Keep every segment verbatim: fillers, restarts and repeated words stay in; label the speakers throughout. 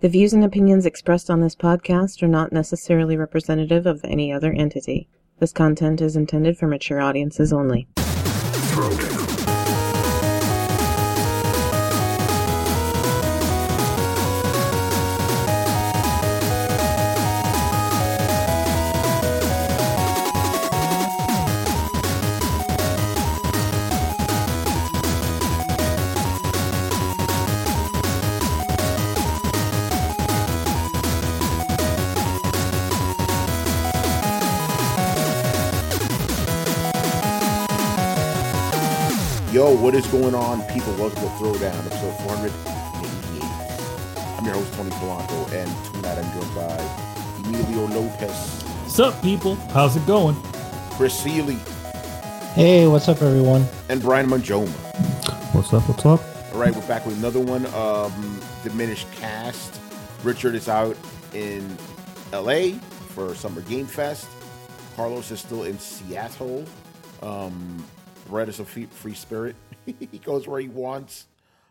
Speaker 1: The views and opinions expressed on this podcast are not necessarily representative of any other entity. This content is intended for mature audiences only.
Speaker 2: Yo, what is going on, people? Welcome to Throwdown, episode four hundred eighty-eight. I'm your host, Tony Polanco, and tonight I'm joined by Emilio Lopez.
Speaker 3: What's up, people? How's it going?
Speaker 2: Chris Seeley.
Speaker 4: Hey, what's up, everyone?
Speaker 2: And Brian Manjoma.
Speaker 5: What's up, what's up?
Speaker 2: All right, we're back with another one. Um, diminished cast. Richard is out in L A for Summer Game Fest. Carlos is still in Seattle. Um... Brett is a free spirit. He goes where he wants.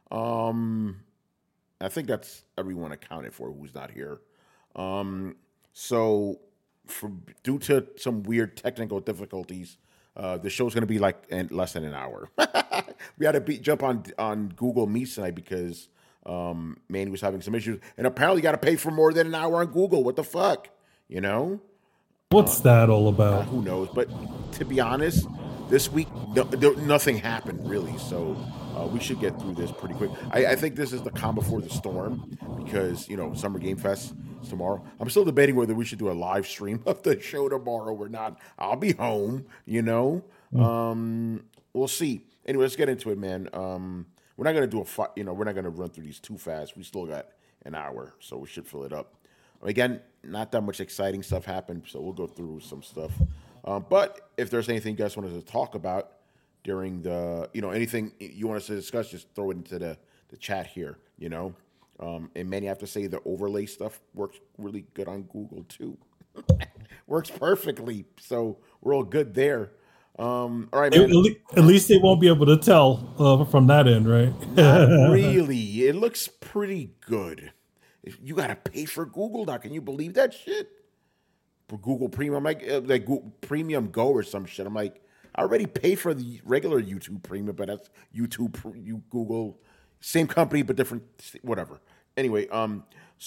Speaker 2: Um, I think that's everyone accounted for who's not here. Um, so, for, due to some weird technical difficulties, uh, the show's going to be like in less than an hour. We had to be, jump on on Google Meet tonight because um, Manny was having some issues, and apparently got to pay for more than an hour on Google. What the fuck, you know?
Speaker 3: What's uh, that all about?
Speaker 2: Uh, who knows? But to be honest, this week, no, there, nothing happened, really, so uh, we should get through this pretty quick. I, I think this is the calm before the storm because, you know, Summer Game Fest is tomorrow. I'm still debating whether we should do a live stream of the show tomorrow or not. I'll be home, you know. Mm. Um, we'll see. Anyway, let's get into it, man. Um, we're not going to do a, fi- you know, we're not going to run through these too fast. We still got an hour, so we should fill it up. Again, not that much exciting stuff happened, so we'll go through some stuff. Um, but if there's anything you guys want us to talk about during the, you know, anything you want us to discuss, just throw it into the, the chat here, you know. Um, and many have to say the overlay stuff works really good on Google, too. Works perfectly. So we're all good there. Um, all right, man.
Speaker 3: At least they won't be able to tell uh, from that end, right?
Speaker 2: Not really. It looks pretty good. You got to pay for Google now. Can you believe that shit? For Google Premium, I'm like, uh, like Google Premium Go or some shit. I'm like, I already pay for the regular YouTube Premium, but that's YouTube, you Google, same company but different, whatever. Anyway, um,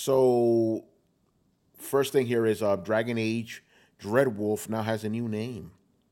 Speaker 2: so first thing here is uh, Dragon Age Dreadwolf now has a new name.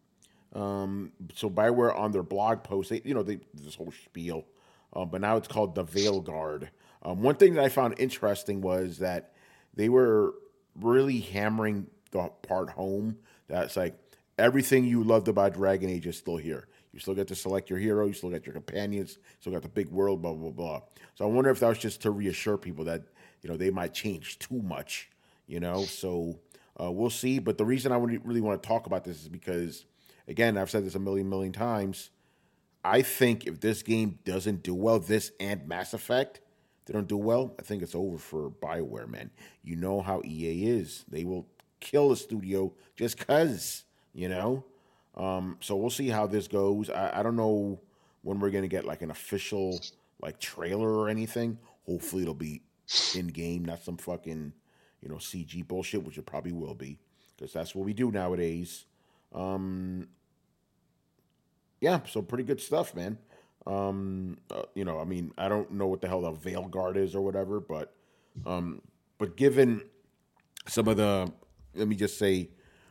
Speaker 2: Um, so Bioware on their blog post, they, you know, they this whole spiel, uh, but now it's called the Veilguard. Um, one thing that I found interesting was that they were really hammering the part home that's like everything you loved about Dragon Age is still here. You still get to select your hero, you still got your companions, still got the big world, blah blah blah. So I wonder if that was just to reassure people that, you know, they might change too much, you know. So uh, we'll see. But the reason I really want to talk about this is because, again, I've said this a million million times. I think if this game doesn't do well, this and Mass Effect, they don't do well, I think it's over for BioWare, man. You know how E A is. They will kill a studio just because, you know. Um, so we'll see how this goes. I, I don't know when we're going to get like an official like trailer or anything. Hopefully it'll be in-game, not some fucking, you know, C G bullshit, which it probably will be because that's what we do nowadays. Um, yeah, so pretty good stuff, man. Um, uh, you know, I mean, I don't know what the hell the Veilguard is or whatever, but, um, but given some of the, let me just say,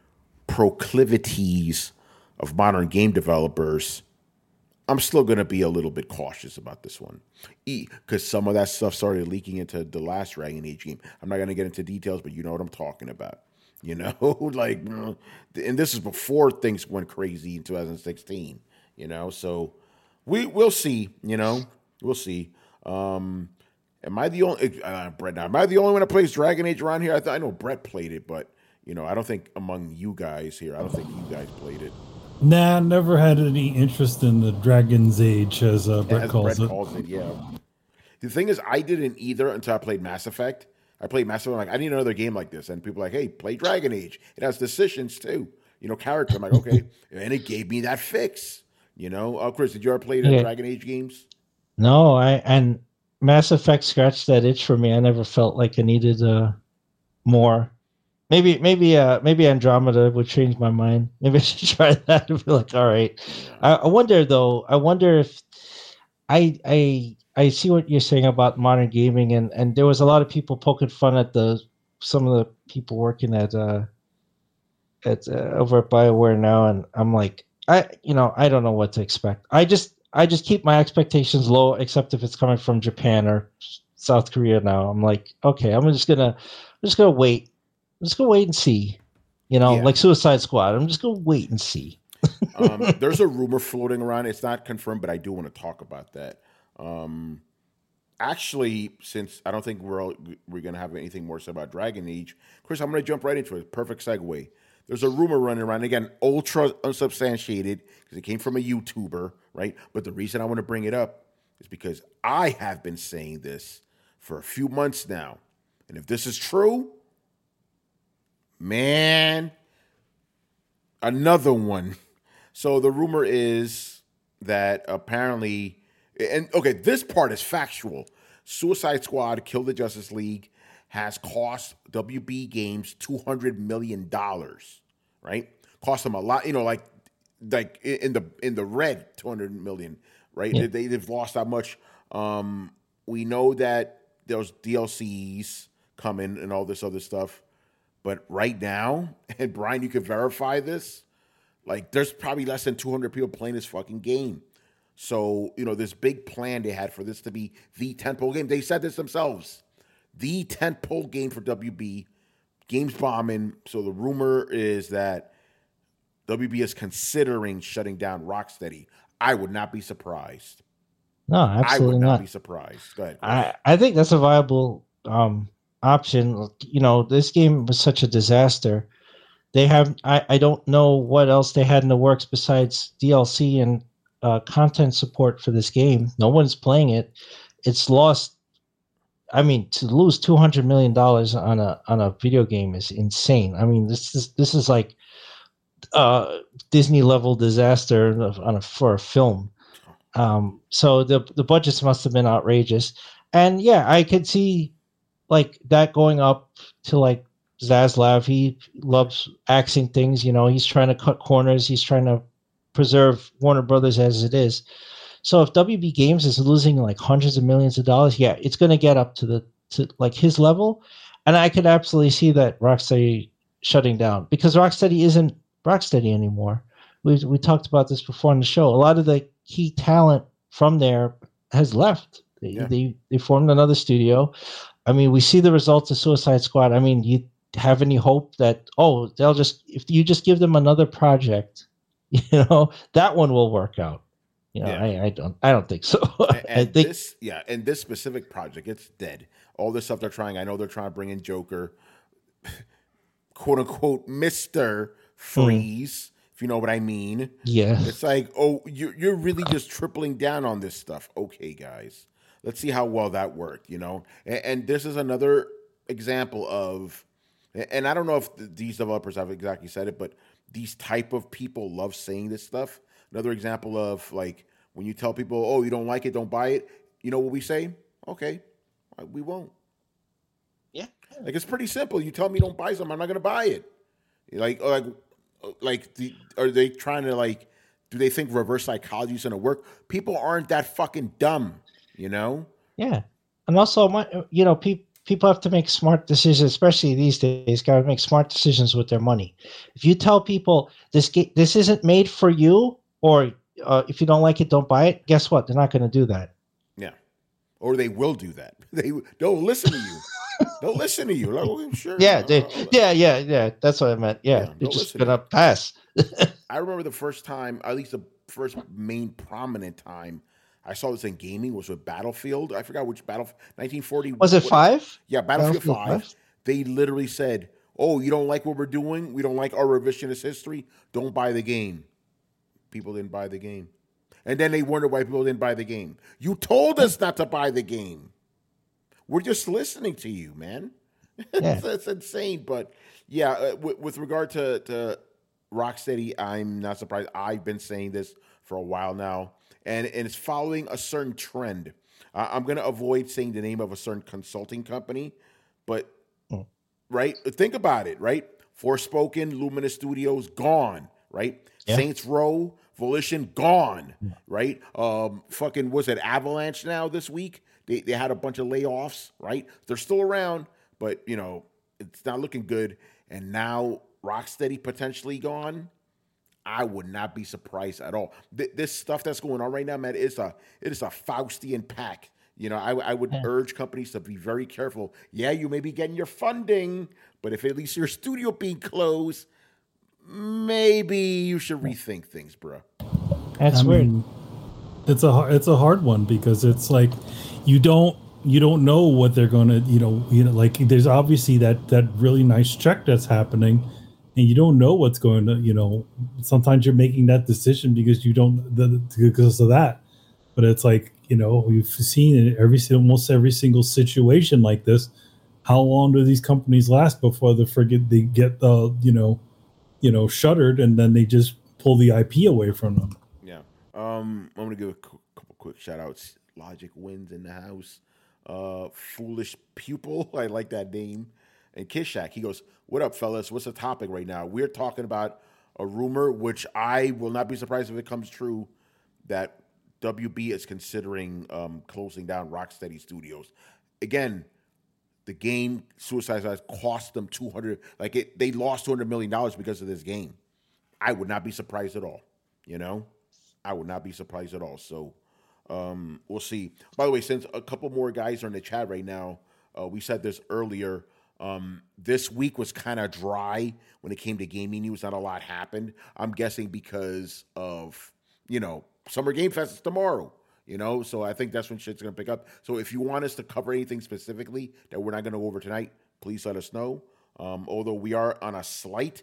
Speaker 2: proclivities of modern game developers, I'm still going to be a little bit cautious about this one, because some of that stuff started leaking into the last Dragon Age game. I'm not going to get into details, but you know what I'm talking about. You know, like, and this is before things went crazy in two thousand sixteen. You know, so. We we'll see, you know, we'll see. Um, am I the only uh, Brett? Now, am I the only one that plays Dragon Age around here? I th- I know Brett played it, but you know, I don't think among you guys here, I don't think you guys played it.
Speaker 3: Nah, never had any interest in the Dragon's Age, as uh, Brett,
Speaker 2: as
Speaker 3: calls,
Speaker 2: Brett
Speaker 3: it.
Speaker 2: calls it. Yeah. The thing is, I didn't either until I played Mass Effect. I played Mass Effect. I'm like, I need another game like this, and people are like, hey, play Dragon Age. It has decisions too, you know, character. I'm like, okay, and it gave me that fix. You know, uh, Chris, did you ever play the
Speaker 4: yeah.
Speaker 2: Dragon Age games?
Speaker 4: No, I and Mass Effect scratched that itch for me. I never felt like I needed uh, more. Maybe, maybe, uh, maybe Andromeda would change my mind. Maybe I should try that and be like, all right.
Speaker 2: Yeah.
Speaker 4: I, I wonder though. I wonder if I, I, I see what you're saying about modern gaming, and and there was a lot of people poking fun at the some of the people working at uh at uh, over at BioWare now, and I'm like, I, you know, I don't know what to expect. I just, I just keep my expectations low, except if it's coming from Japan or South Korea. Now I'm like, okay, I'm just gonna, I'm just gonna wait. I'm just gonna wait and see. You know,
Speaker 2: Yeah.
Speaker 4: like Suicide Squad. I'm just gonna wait and see.
Speaker 2: Um, there's a rumor floating around. It's not confirmed, but I do want to talk about that. Um, actually, since I don't think we're all, we're gonna have anything more to say about Dragon Age, Chris, I'm gonna jump right into it. Perfect segue. There's a rumor running around again, ultra unsubstantiated because it came from a YouTuber, right? But the reason I want to bring it up is because I have been saying this for a few months now, and if this is true, man, another one. So the rumor is that apparently, and okay, this part is factual. Suicide Squad, Kill the Justice League has cost W B Games two hundred million dollars, right? Cost them a lot, you know, like like in the in the red, two hundred million, right?
Speaker 4: Yeah.
Speaker 2: They, they've lost that much. Um, we know that there's D L Cs coming and all this other stuff. But right now, and Brian, you can verify this, like there's probably less than two hundred people playing this fucking game. So, you know, this big plan they had for this to be the tentpole game. They said this themselves. The tentpole game for W B. Games bombing. So the rumor is that W B is considering shutting down Rocksteady. I would not be surprised.
Speaker 4: No,
Speaker 2: I
Speaker 4: absolutely
Speaker 2: would not,
Speaker 4: not.
Speaker 2: be surprised. Go ahead.
Speaker 4: I, I think that's a viable um, option. You know, this game was such a disaster. They have, I, I don't know what else they had in the works besides D L C and uh, content support for this game. No one's playing it. It's lost. I mean, to lose two hundred million dollars on a on a video game is insane. I mean, this is this is like uh, Disney level disaster on a, for a film. Um, so the the budgets must have been outrageous, and yeah, I could see like that going up to like Zaslav. He loves axing things. You know, he's trying to cut corners. He's trying to preserve Warner Brothers as it is. So if W B Games is losing like hundreds of millions of dollars, yeah, it's going to get up to the to like his level, and I could absolutely see that Rocksteady shutting down because Rocksteady isn't Rocksteady anymore. We we talked about this before on the show. A lot of the key talent from there has left. They
Speaker 2: Yeah.
Speaker 4: they, they formed another studio. I mean, we see the results of Suicide Squad. I mean, you have any hope that oh they'll just if you just give them another project, you know that one will work out. You know,
Speaker 2: Yeah.
Speaker 4: I, I don't I don't think so.
Speaker 2: And,
Speaker 4: I
Speaker 2: and
Speaker 4: think
Speaker 2: this, yeah, and this specific project, it's dead. All this stuff they're trying, I know they're trying to bring in Joker, quote unquote, Mister Freeze, if you know what I mean.
Speaker 4: yeah.
Speaker 2: It's like, oh, you're you're really just tripling down on this stuff. Okay, guys, let's see how well that worked. You know, and, and this is another example of, and I don't know if these developers have exactly said it, but these type of people love saying this stuff. Another example of like when you tell people, oh, you don't like it, don't buy it. You know what we say? Okay, we won't.
Speaker 4: Yeah.
Speaker 2: Like it's pretty simple. You tell me don't buy something, I'm not going to buy it. Like, like, like, the, are they trying to like? Do they think reverse psychology is going to work? People aren't that fucking dumb, you know.
Speaker 4: Yeah. And also, my, you know, people people have to make smart decisions, especially these days. Got to make smart decisions with their money. If you tell people this ga- this isn't made for you, or uh, if you don't like it, don't buy it. Guess what? They're not going to do that.
Speaker 2: Yeah, or they will do that. They don't listen to you. Don't listen to you. Like, well, sure.
Speaker 4: Yeah,
Speaker 2: uh,
Speaker 4: they,
Speaker 2: uh,
Speaker 4: yeah, yeah, yeah. That's what I meant. Yeah,
Speaker 2: Yeah,
Speaker 4: they're
Speaker 2: don't
Speaker 4: just
Speaker 2: listen to
Speaker 4: gonna pass.
Speaker 2: I remember the first time, at least the first main prominent time I saw this in gaming was with Battlefield. I forgot which battle. nineteen forty.
Speaker 4: Was it
Speaker 2: what-
Speaker 4: five?
Speaker 2: Yeah, Battlefield,
Speaker 4: Battlefield
Speaker 2: five.
Speaker 4: five?
Speaker 2: They literally said, "Oh, you don't like what we're doing? We don't like our revisionist history. Don't buy the game." People didn't buy the game, and then they wonder why people didn't buy the game. You told us not to buy the game. We're just listening to you, man.
Speaker 4: Yeah.
Speaker 2: That's insane. But yeah, uh, with, with regard to, to Rocksteady, I'm not surprised. I've been saying this for a while now, and, and it's following a certain trend. I, I'm going to avoid saying the name of a certain consulting company, but
Speaker 4: Mm.
Speaker 2: right, think about it. Right, Forspoken, Luminous Studios gone. Right,
Speaker 4: Yeah.
Speaker 2: Saints Row, Volition gone. Right, um, fucking was it Avalanche now this week? They they had a bunch of layoffs. Right, they're still around, but you know it's not looking good. And now Rocksteady potentially gone. I would not be surprised at all. Th- this stuff that's going on right now, man, it's a it is a Faustian pack. You know, I, I would
Speaker 4: Yeah.
Speaker 2: urge companies to be very careful. Yeah, you may be getting your funding, but if at least your studio being closed, maybe you should rethink things, bro.
Speaker 4: That's
Speaker 3: I
Speaker 4: weird.
Speaker 3: mean, it's a har- it's a hard one because it's like you don't you don't know what they're gonna you know you know like there's obviously that that really nice check that's happening, and you don't know what's going to you know sometimes you're making that decision because you don't the, because of that, but it's like you know we've seen it every almost every single situation like this. How long do these companies last before they forget they get the you know you know shuttered and then they just pull the I P away from them?
Speaker 2: Yeah. Um, I'm gonna give a cou- couple quick shout outs. Logic Wins in the house. Uh, Foolish Pupil. I like that name. And Kishak. He goes, "What up, fellas? What's the topic right now? We're talking about a rumor, which I will not be surprised if it comes true, that W B is considering um, closing down Rocksteady Studios. Again, the game Suicide Squad cost them two hundred. Like it, they lost two hundred million dollars because of this game. I would not be surprised at all. You know, I would not be surprised at all. So um, we'll see. By the way, since a couple more guys are in the chat right now, uh, we said this earlier. Um, this week was kind of dry when it came to gaming news. Not a lot happened. I'm guessing because of you know Summer Game Fest is tomorrow. You know, so I think that's when shit's gonna pick up. So if you want us to cover anything specifically that we're not gonna go over tonight, please let us know. Um, although we are on a slight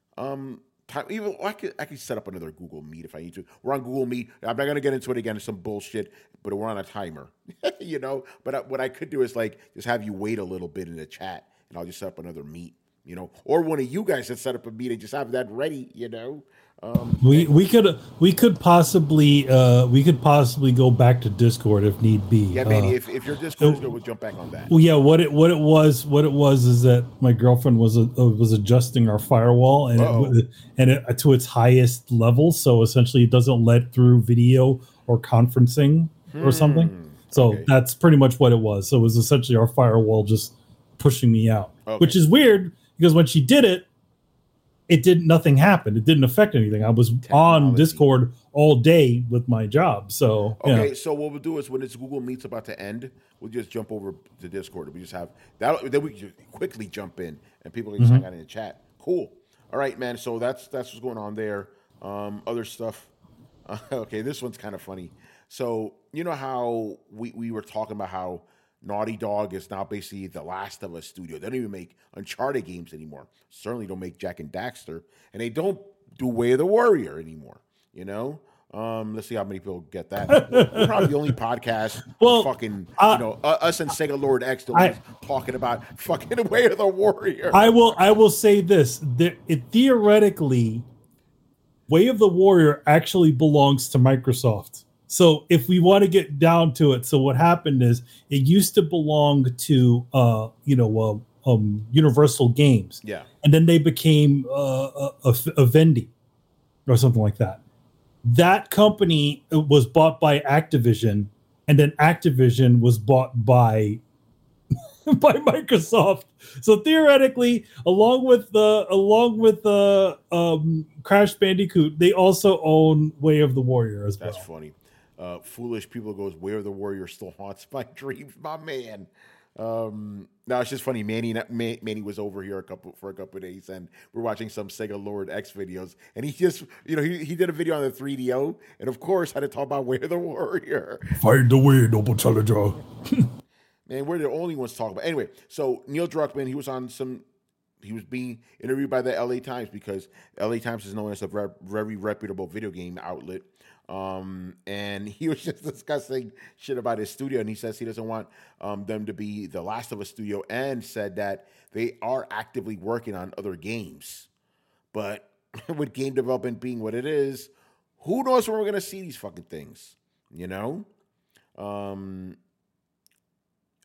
Speaker 2: um, time, even I could I could set up another Google Meet if I need to. We're on Google Meet. I'm not gonna get into it again. It's some bullshit, but we're on a timer, you know. But I, what I could do is like just have you wait a little bit in the chat, and I'll just set up another meet, you know, or one of you guys that set up a meet and just have that ready, you know. Um,
Speaker 3: We we could we could possibly uh we could possibly go back to Discord if need be.
Speaker 2: yeah, Manny,
Speaker 3: Uh,
Speaker 2: if, if your Discord is good, we'll jump back on that.
Speaker 3: well, yeah, what it what it was what it was is that my girlfriend was uh, was adjusting our firewall and
Speaker 2: Uh-oh.
Speaker 3: it, and it, to its highest level, so essentially it doesn't let through video or conferencing or something. So
Speaker 2: okay.
Speaker 3: that's pretty much what it was. So it was essentially our firewall just pushing me out,
Speaker 2: Okay.
Speaker 3: which is weird because when she did it, it didn't nothing happened. It didn't affect anything. I was
Speaker 2: Technology.
Speaker 3: on Discord all day with my job. So
Speaker 2: Okay,
Speaker 3: yeah.
Speaker 2: so what we'll do is when this Google Meet's about to end, we'll just jump over to Discord. We just have that. Then we can just quickly jump in, and people can just hang out in the chat. Cool. All right, man. So that's that's what's going on there. Um, other stuff. Uh, okay, this one's kind of funny. So you know how we we were talking about how Naughty Dog is now basically the Last of Us studio. They don't even make Uncharted games anymore. Certainly don't make Jack and Daxter, and they don't do Way of the Warrior anymore. You know, um, let's see how many people get that. We're, we're probably the only podcast,
Speaker 3: Well,
Speaker 2: fucking,
Speaker 3: uh,
Speaker 2: you know, uh, us and Sega Lord X, the
Speaker 3: I-
Speaker 2: ones talking about fucking Way of the Warrior.
Speaker 3: I will I will say this. There, it theoretically Way of the Warrior actually belongs to Microsoft. So if we want to get down to it, so what happened is it used to belong to uh, you know uh, um, Universal Games,
Speaker 2: yeah,
Speaker 3: and then they became uh, a, a, a Vendi or something like that. That company was bought by Activision, and then Activision was bought by by Microsoft. So theoretically, along with the along with the um, Crash Bandicoot, they also own Way of the Warrior as
Speaker 2: that's
Speaker 3: well.
Speaker 2: funny. Uh, foolish people goes, Way of the Warrior still haunts my dreams, my man. Um, no, it's just funny. Manny, Manny was over here a couple for a couple of days, and we're watching some Sega Lord X videos, and he just, you know, he, he did a video on the three D O, and of course had to talk about Way of the Warrior.
Speaker 3: Find the way, noble challenger.
Speaker 2: Man, we're the only ones talking about. Anyway, so Neil Druckmann, he was on some. He was being interviewed by the L A Times because L A Times is known as a very, very reputable video game outlet. Um, and he was just discussing shit about his studio, and he says he doesn't want um, them to be the Last of Us studio, and said that they are actively working on other games. But with game development being what it is, who knows when we're going to see these fucking things, you know? Um,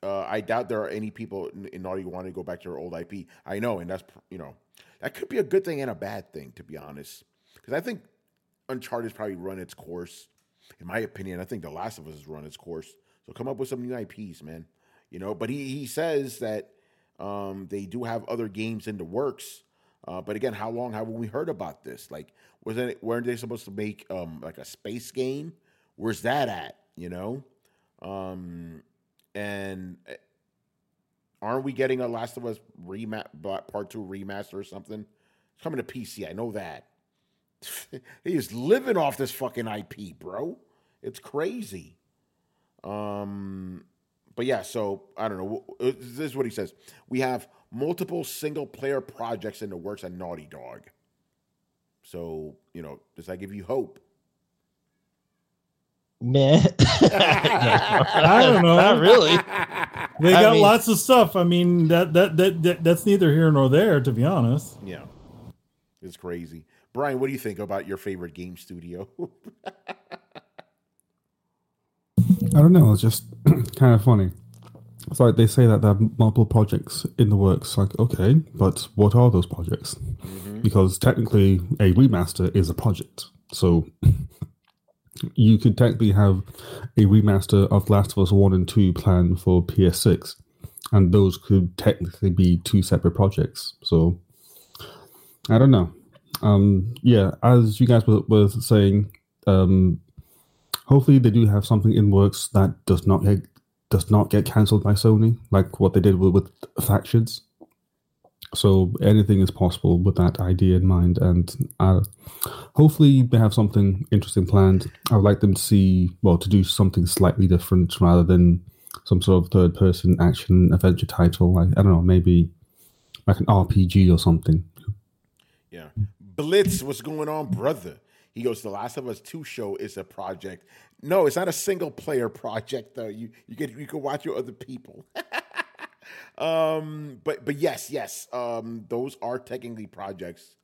Speaker 2: Uh, I doubt there are any people in, in Naughty who want to go back to their old I P. I know, and that's, you know, that could be a good thing and a bad thing, to be honest. Because I think Uncharted's probably run its course. In my opinion, I think The Last of Us has run its course. So come up with some new I Ps, man. You know, but he, he says that um, they do have other games in the works. Uh, but again, how long have we heard about this? Like, wasn't it, weren't they supposed to make um, like a space game? Where's that at? You know? Um, and aren't we getting a Last of Us rema- Part two remaster or something? It's coming to P C. I know that. He is living off this fucking I P, bro. It's crazy. Um, but yeah, so I don't know. This is what he says. We have multiple single-player projects in the works at Naughty Dog. So, you know, does that give you hope?
Speaker 4: Man,
Speaker 3: I don't know.
Speaker 4: Not really.
Speaker 3: They
Speaker 4: I
Speaker 3: got
Speaker 4: mean-
Speaker 3: lots of stuff. I mean, that, that that that that's neither here nor there, to be honest.
Speaker 2: Yeah, it's crazy. Brian, what do you think about your favorite game studio?
Speaker 5: I don't know. It's just kind of funny. It's like they say that there are multiple projects in the works. Like, okay, but what are those projects? Mm-hmm. Because technically, a remaster is a project. So you could technically have a remaster of Last of Us one and two planned for P S six, and those could technically be two separate projects. So I don't know. Um, yeah, as you guys were, were saying, um, hopefully they do have something in works that does not get does not get cancelled by Sony, like what they did with, with Factions. So anything is possible with that idea in mind, and uh, hopefully they have something interesting planned. I would like them to see, well, to do something slightly different rather than some sort of third-person action adventure title. Like, I don't know, maybe like an R P G or something.
Speaker 2: Yeah. Blitz, what's going on, brother? He goes, The Last of Us two show is a project. No, it's not a single player project though. You you get you can watch your other people. um, but but yes, yes. Um, those are technically projects.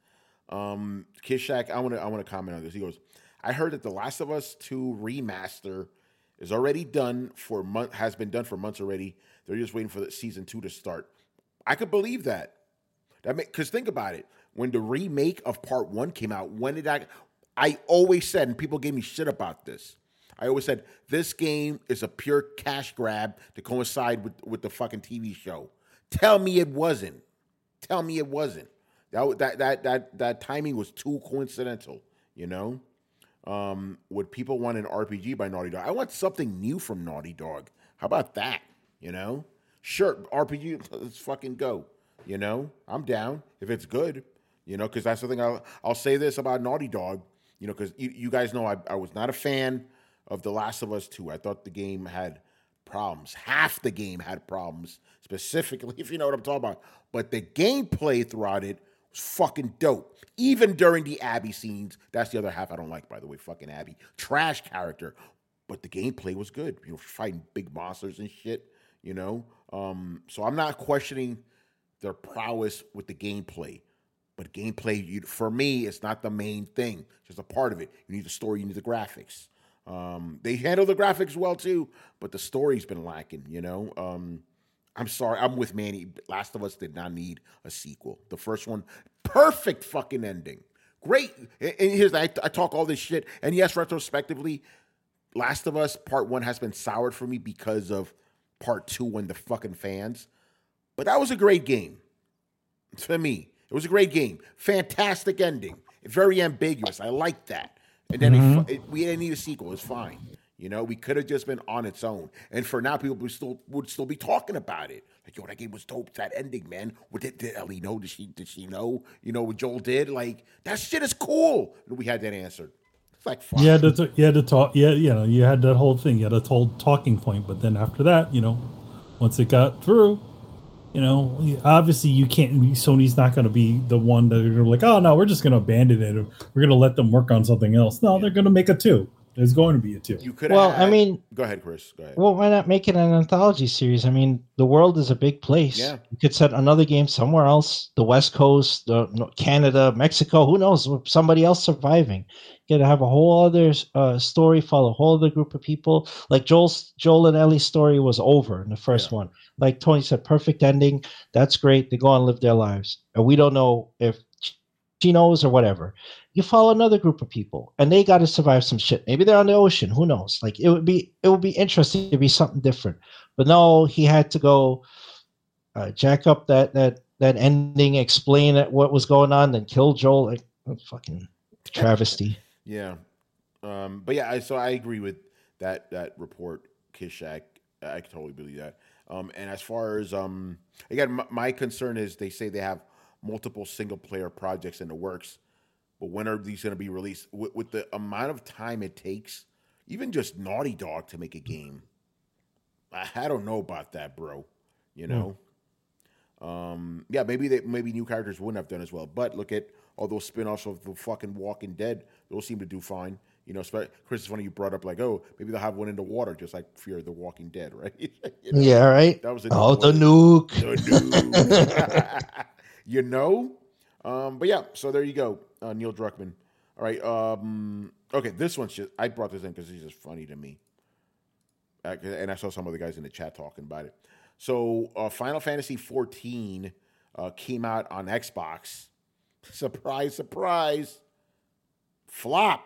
Speaker 2: Um, Kishak, I want to I want to comment on this. He goes, I heard that The Last of Us two remaster is already done for month has been done for months already. They're just waiting for the season two to start. I could believe that. That because think about it. When the remake of part one came out, when did I? I always said, and people gave me shit about this. I always said this game is a pure cash grab to coincide with, with the fucking T V show. Tell me it wasn't. Tell me it wasn't. That that that that that timing was too coincidental. You know, um, would people want an R P G by Naughty Dog? I want something new from Naughty Dog. How about that? You know, sure, R P G. Let's fucking go. You know, I'm down if it's good. You know, because that's the thing. I'll I'll say this about Naughty Dog. You know, because you, you guys know I, I was not a fan of The Last of Us two. I thought the game had problems. Half the game had problems, specifically, if you know what I'm talking about. But the gameplay throughout it was fucking dope. Even during the Abby scenes. That's the other half I don't like, by the way. Fucking Abby. Trash character. But the gameplay was good. You know, fighting big monsters and shit, you know. Um, so I'm not questioning their prowess with the gameplay. But gameplay, you, for me, it's not the main thing. It's just a part of it. You need the story, you need the graphics. Um, they handle the graphics well, too, but the story's been lacking, you know? Um, I'm sorry. I'm with Manny. Last of Us did not need a sequel. The first one, perfect fucking ending. Great. And here's, I, I talk all this shit. And yes, retrospectively, Last of Us Part one has been soured for me because of Part two and the fucking fans. But that was a great game. For me. It was a great game. Fantastic ending. Very ambiguous. I like that. And then mm-hmm. it, it, we didn't need a sequel. It's fine. You know, we could have just been on its own. And for now, people would still would still be talking about it. Like, yo, that game was dope. That ending, man. What did, did Ellie know? Did she did she know? You know what Joel did? Like, that shit is cool. And we had that answered. It's like, fuck.
Speaker 3: You had to, you had to talk. Yeah, you know, you had that whole thing. You had a whole talking point. But then after that, you know, once it got through, you know, obviously you can't. Sony's not going to be the one that are like, oh no, we're just going to abandon it. We're going to let them work on something else. No, yeah. They're going to make a two. There's going to be a two.
Speaker 2: You could.
Speaker 4: Well,
Speaker 2: had,
Speaker 4: I mean,
Speaker 2: go ahead, Chris. Go ahead.
Speaker 4: well, why not make it an anthology series? I mean, the world is a big place.
Speaker 2: Yeah.
Speaker 4: You could set another game somewhere else, the West Coast, the, no, Canada, Mexico. Who knows? Somebody else surviving. You got to have a whole other uh, story, follow a whole other group of people. Like Joel's, Joel and Ellie's story was over in the first
Speaker 2: Yeah.
Speaker 4: one. Like Tony said, perfect ending. That's great. They go on and live their lives, and we don't know if she knows or whatever. You follow another group of people, and they got to survive some shit. Maybe they're on the ocean. Who knows? Like it would be, it would be interesting to be something different. But no, he had to go uh, jack up that that that ending, explain it, what was going on, then kill Joel. Like oh, fucking travesty.
Speaker 2: Yeah, um, but yeah, I, so I agree with that that report, Kishak. I totally believe that. Um, and as far as um, again, my, my concern is they say they have multiple single player projects in the works. But when are these going to be released? With, with the amount of time it takes, even just Naughty Dog to make a game, I, I don't know about that, bro. You know, mm. um, yeah, maybe they maybe new characters wouldn't have done as well. But look at all those spin-offs of the fucking Walking Dead; those seem to do fine. You know, Chris, it's funny you brought up like, oh, maybe they'll have one in the water, just like Fear the Walking Dead, right? you know?
Speaker 4: Yeah, right.
Speaker 2: That was a
Speaker 4: oh, the nuke.
Speaker 2: The nuke. you know. Um, but yeah, so there you go, uh, Neil Druckmann. All right, um, okay, this one's just, I brought this in because it's just funny to me. Uh, and I saw some of the guys in the chat talking about it. So uh, Final Fantasy fourteen uh, came out on Xbox. Surprise, surprise. Flop.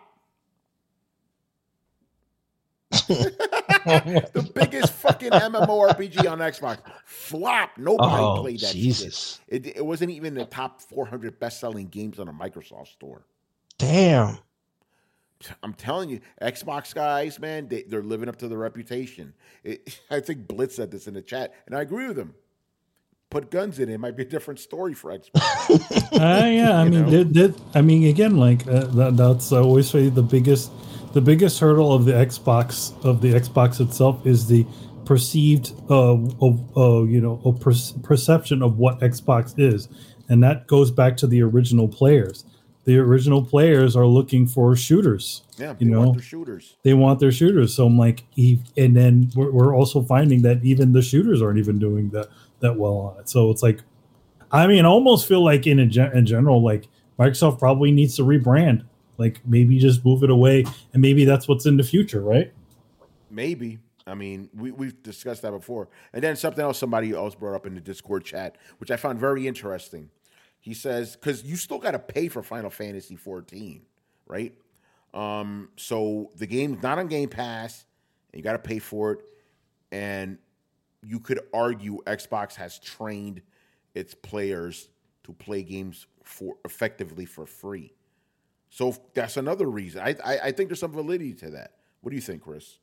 Speaker 2: The biggest fucking MMORPG on Xbox. Flop. Nobody
Speaker 4: oh,
Speaker 2: played that
Speaker 4: Jesus.
Speaker 2: shit. It, it wasn't even the top four hundred best-selling games on a Microsoft store.
Speaker 4: Damn.
Speaker 2: I'm telling you, Xbox guys, man, they, they're living up to their reputation. It, I think Blitz said this in the chat, and I agree with him. Put guns in it, it might be a different story for Xbox.
Speaker 3: uh, yeah, I mean, did, did, I mean, again, like uh, that, that's I always say the biggest, the biggest hurdle of the Xbox of the Xbox itself is the perceived, uh, of, uh, you know, a per- perception of what Xbox is, and that goes back to the original players. The original players are looking for shooters.
Speaker 2: Yeah,
Speaker 3: you
Speaker 2: they
Speaker 3: know,
Speaker 2: want their shooters.
Speaker 3: They want their shooters. So I'm like, and then we're, we're also finding that even the shooters aren't even doing that that well on it. So it's like, I mean, I almost feel like in a gen- in general, like Microsoft probably needs to rebrand. Like maybe just move it away, and maybe that's what's in the future, right?
Speaker 2: Maybe. I mean, we we've discussed that before. And then something else somebody else brought up in the Discord chat, which I found very interesting. He says, because you still got to pay for Final Fantasy fourteen, right? Um, so the game's not on Game Pass, and you got to pay for it. And you could argue Xbox has trained its players to play games for effectively for free. So that's another reason. I, I I think there's some validity to that. What do you think, Chris?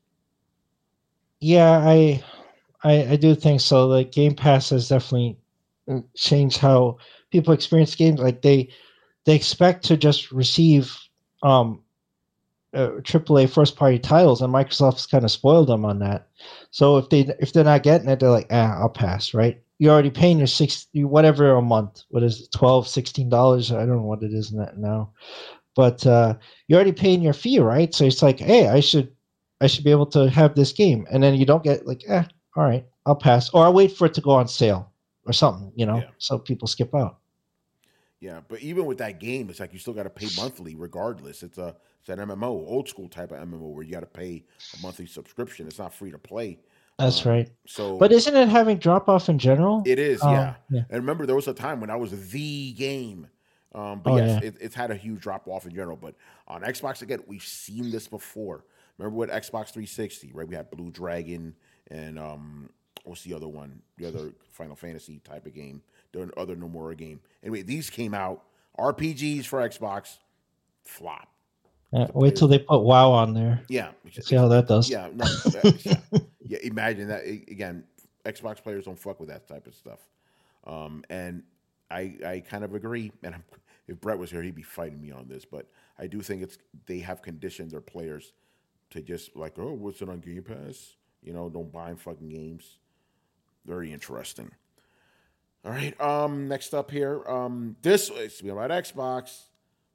Speaker 4: Yeah, I I, I do think so. Like Game Pass has definitely changed how people experience games. Like they they expect to just receive um uh, triple A first party titles, and Microsoft's kind of spoiled them on that. So if they if they're not getting it, they're like, ah, I'll pass, right? You're already paying your six whatever a month. What is it, twelve, sixteen dollars? I don't know what it is now. But uh, you're already paying your fee, right? So it's like, hey, I should I should be able to have this game. And then you don't get like, eh, all right, I'll pass. Or I'll wait for it to go on sale or something, you know, yeah. So people skip out.
Speaker 2: Yeah, but even with that game, it's like you still got to pay monthly regardless. It's a it's an M M O, old school type of M M O where you got to pay a monthly subscription. It's not free to play.
Speaker 4: That's
Speaker 2: um,
Speaker 4: right.
Speaker 2: So,
Speaker 4: but isn't it having drop off in general?
Speaker 2: It is,
Speaker 4: um,
Speaker 2: yeah.
Speaker 4: yeah.
Speaker 2: And remember, there was a time when that was the game. Um, but
Speaker 4: oh,
Speaker 2: yes,
Speaker 4: yeah.
Speaker 2: it, it's had a huge drop off in general. But on Xbox, again, we've seen this before. Remember with Xbox three sixty, right? We had Blue Dragon and um, what's the other one? The other Final Fantasy type of game. The other Nomura game. Anyway, these came out. R P Gs for Xbox, flop.
Speaker 4: Yeah, wait till they put WoW on there.
Speaker 2: Yeah.
Speaker 4: See how that does.
Speaker 2: Yeah. No, yeah. yeah. Imagine that. Again, Xbox players don't fuck with that type of stuff. Um, and I I kind of agree. And I'm, if Brett was here, he'd be fighting me on this. But I do think it's they have conditioned their players to just like, oh, what's it on Game Pass? You know, don't buy fucking games. Very interesting. All right. Um. Next up here. Um. This is about Xbox.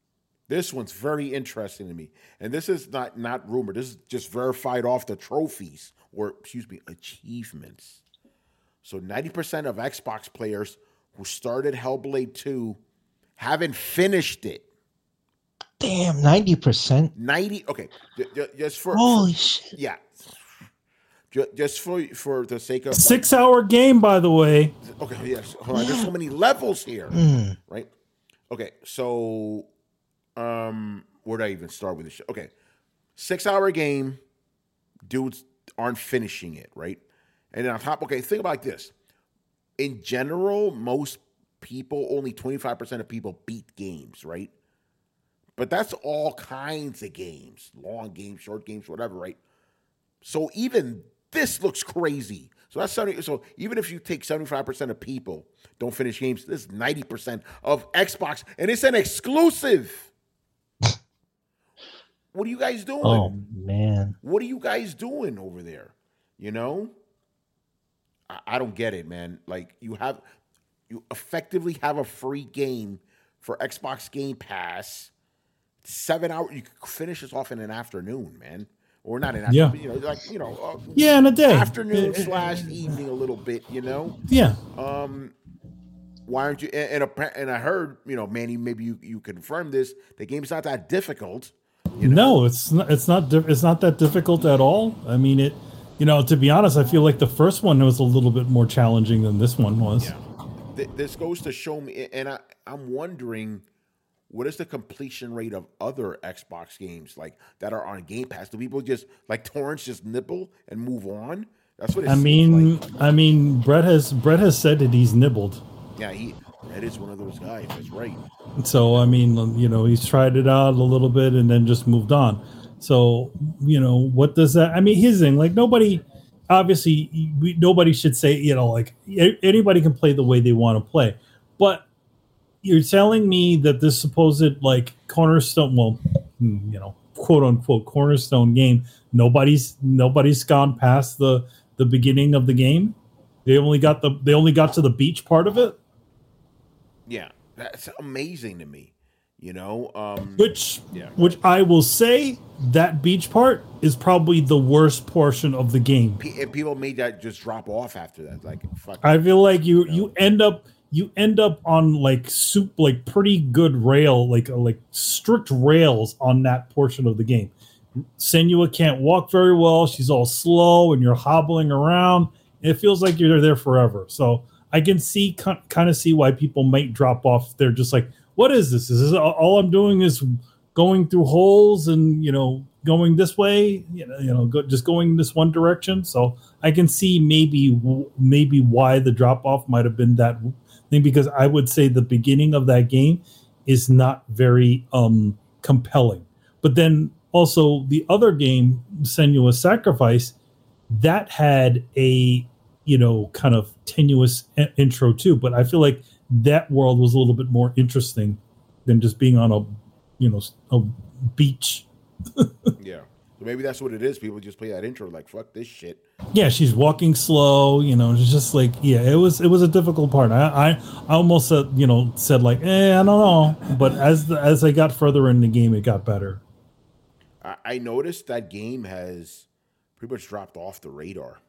Speaker 2: This one's very interesting to me. And this is not, not rumor. This is just verified off the trophies, or excuse me, achievements. So ninety percent of Xbox players who started Hellblade two haven't finished it.
Speaker 4: Damn, ninety percent.
Speaker 2: ninety, okay. j- j- Just for,
Speaker 4: Holy
Speaker 2: for-
Speaker 4: shit.
Speaker 2: yeah. Ju- Just for for the sake of
Speaker 3: Six hour game, by the way.
Speaker 2: okay, yes. Hold on. There's so many levels here,
Speaker 4: Mm.
Speaker 2: right? Okay, so um, where did I even start with this? Shit? Okay, six hour game, dudes aren't finishing it, right? And then on top, okay, think about this. In general, most people, only twenty-five percent of people beat games, right? But that's all kinds of games, long games, short games, whatever, right? So even this looks crazy. So that's seventy, so even if you take seventy-five percent of people don't finish games, this is ninety percent of Xbox, and it's an exclusive. What are you guys doing?
Speaker 4: Oh man.
Speaker 2: What are you guys doing over there? You know? I, I don't get it, man. Like you have you effectively have a free game for Xbox Game Pass. Seven hours, you could finish this off in an afternoon, man. Or not an afternoon,
Speaker 3: Yeah.
Speaker 2: but, you know, like, you know, uh,
Speaker 3: Yeah, in a day.
Speaker 2: afternoon
Speaker 3: Uh, uh,
Speaker 2: slash evening a little bit, you know?
Speaker 3: Yeah.
Speaker 2: Um, why aren't you, and, and, appa- and I heard, you know, Manny, maybe you, you confirmed this, the game's not that difficult. You know?
Speaker 3: No, it's not. It's not. Di- it's not that difficult at all. I mean, it. You know, to be honest, I feel like the first one was a little bit more challenging than this one was.
Speaker 2: Yeah. Th- this goes to show me, and I, I'm wondering, what is the completion rate of other Xbox games like that are on Game Pass? Do people just like torrents just nibble and move on? That's what it
Speaker 3: I
Speaker 2: seems
Speaker 3: mean,
Speaker 2: like.
Speaker 3: I mean, Brett has Brett has said that he's nibbled.
Speaker 2: Yeah, he Red is one of those guys. That's right.
Speaker 3: So I mean, you know, he's tried it out a little bit and then just moved on. So you know, what does that? I mean, his thing, like nobody, obviously, we, nobody should say, you know, like a- anybody can play the way they want to play, but you're telling me that this supposed like cornerstone, well, hmm, you know, quote unquote cornerstone game, nobody's nobody's gone past the the beginning of the game. They only got the they only got to the beach part of it.
Speaker 2: Yeah, that's amazing to me. You know, um,
Speaker 3: Which,
Speaker 2: Yeah.
Speaker 3: which I will say, that beach part is probably the worst portion of the game.
Speaker 2: pe- and people made that just drop off after that. Like, fuck.
Speaker 3: I feel like you you end up you end up on like soup like pretty good rail like like strict rails on that portion of the game. Senua can't walk very well. She's all slow, and you're hobbling around. It feels like you're there forever. So I can see kind of see why people might drop off. They're just like, what is this? Is this all I'm doing is going through holes and, you know, going this way, you know, you know, go, just going this one direction. So I can see maybe maybe why the drop off might have been that thing, because I would say the beginning of that game is not very um, compelling. But then also the other game, Senua's Sacrifice, that had a, you know, kind of tenuous in- intro too. But I feel like that world was a little bit more interesting than just being on a, you know, a beach.
Speaker 2: Yeah. So maybe that's what it is. People just play that intro like, fuck this shit.
Speaker 3: Yeah, she's walking slow. You know, it's just like, yeah, it was it was a difficult part. I I, I almost said, you know, said like, eh, I don't know. But as the, as I got further in the game, it got better.
Speaker 2: I, I noticed that game has pretty much dropped off the radar.